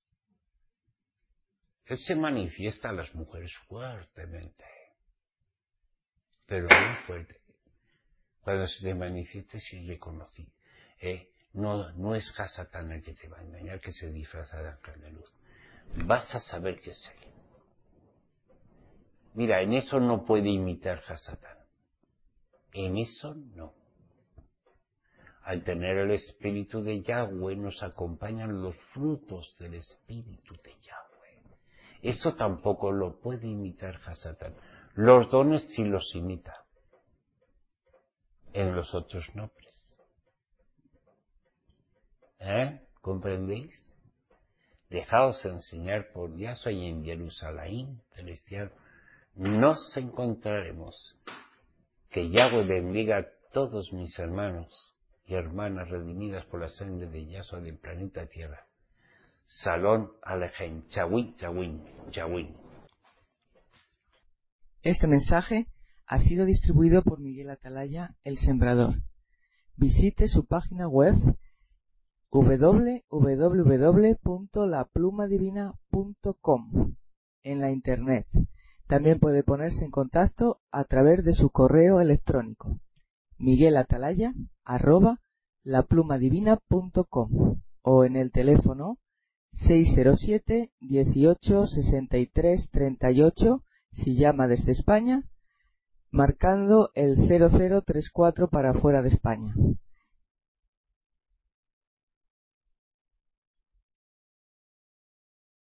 Él se manifiesta a las mujeres fuertemente, pero muy fuerte. Cuando se te manifieste, si reconocí, eh, no, no es Hasatán el que te va a engañar, que se disfraza de ángel de luz. Vas a saber que es él. Mira, en eso no puede imitar Hasatán. En eso no. Al tener el Espíritu de Yahweh nos acompañan los frutos del Espíritu de Yahweh. Eso tampoco lo puede imitar Hasatán. Los dones sí los imita. En los otros nombres. ¿Eh? ¿Comprendéis? Dejaos enseñar por Yahshua, y en Jerusalén celestial nos encontraremos. Que Yahweh bendiga a todos mis hermanos y hermanas redimidas por la sangre de Yahshua del planeta Tierra. Salón Alejem, Chawin, Chawin, Chawin. Este mensaje ha sido distribuido por Miguel Atalaya, el Sembrador. Visite su página web doble u doble u doble u punto la pluma divina punto com en la internet. También puede ponerse en contacto a través de su correo electrónico miguelatalaya arroba la pluma divina punto com o en el teléfono seis cero siete, dieciocho, sesenta y tres, treinta y ocho si llama desde España, marcando el cero cero tres cuatro para fuera de España.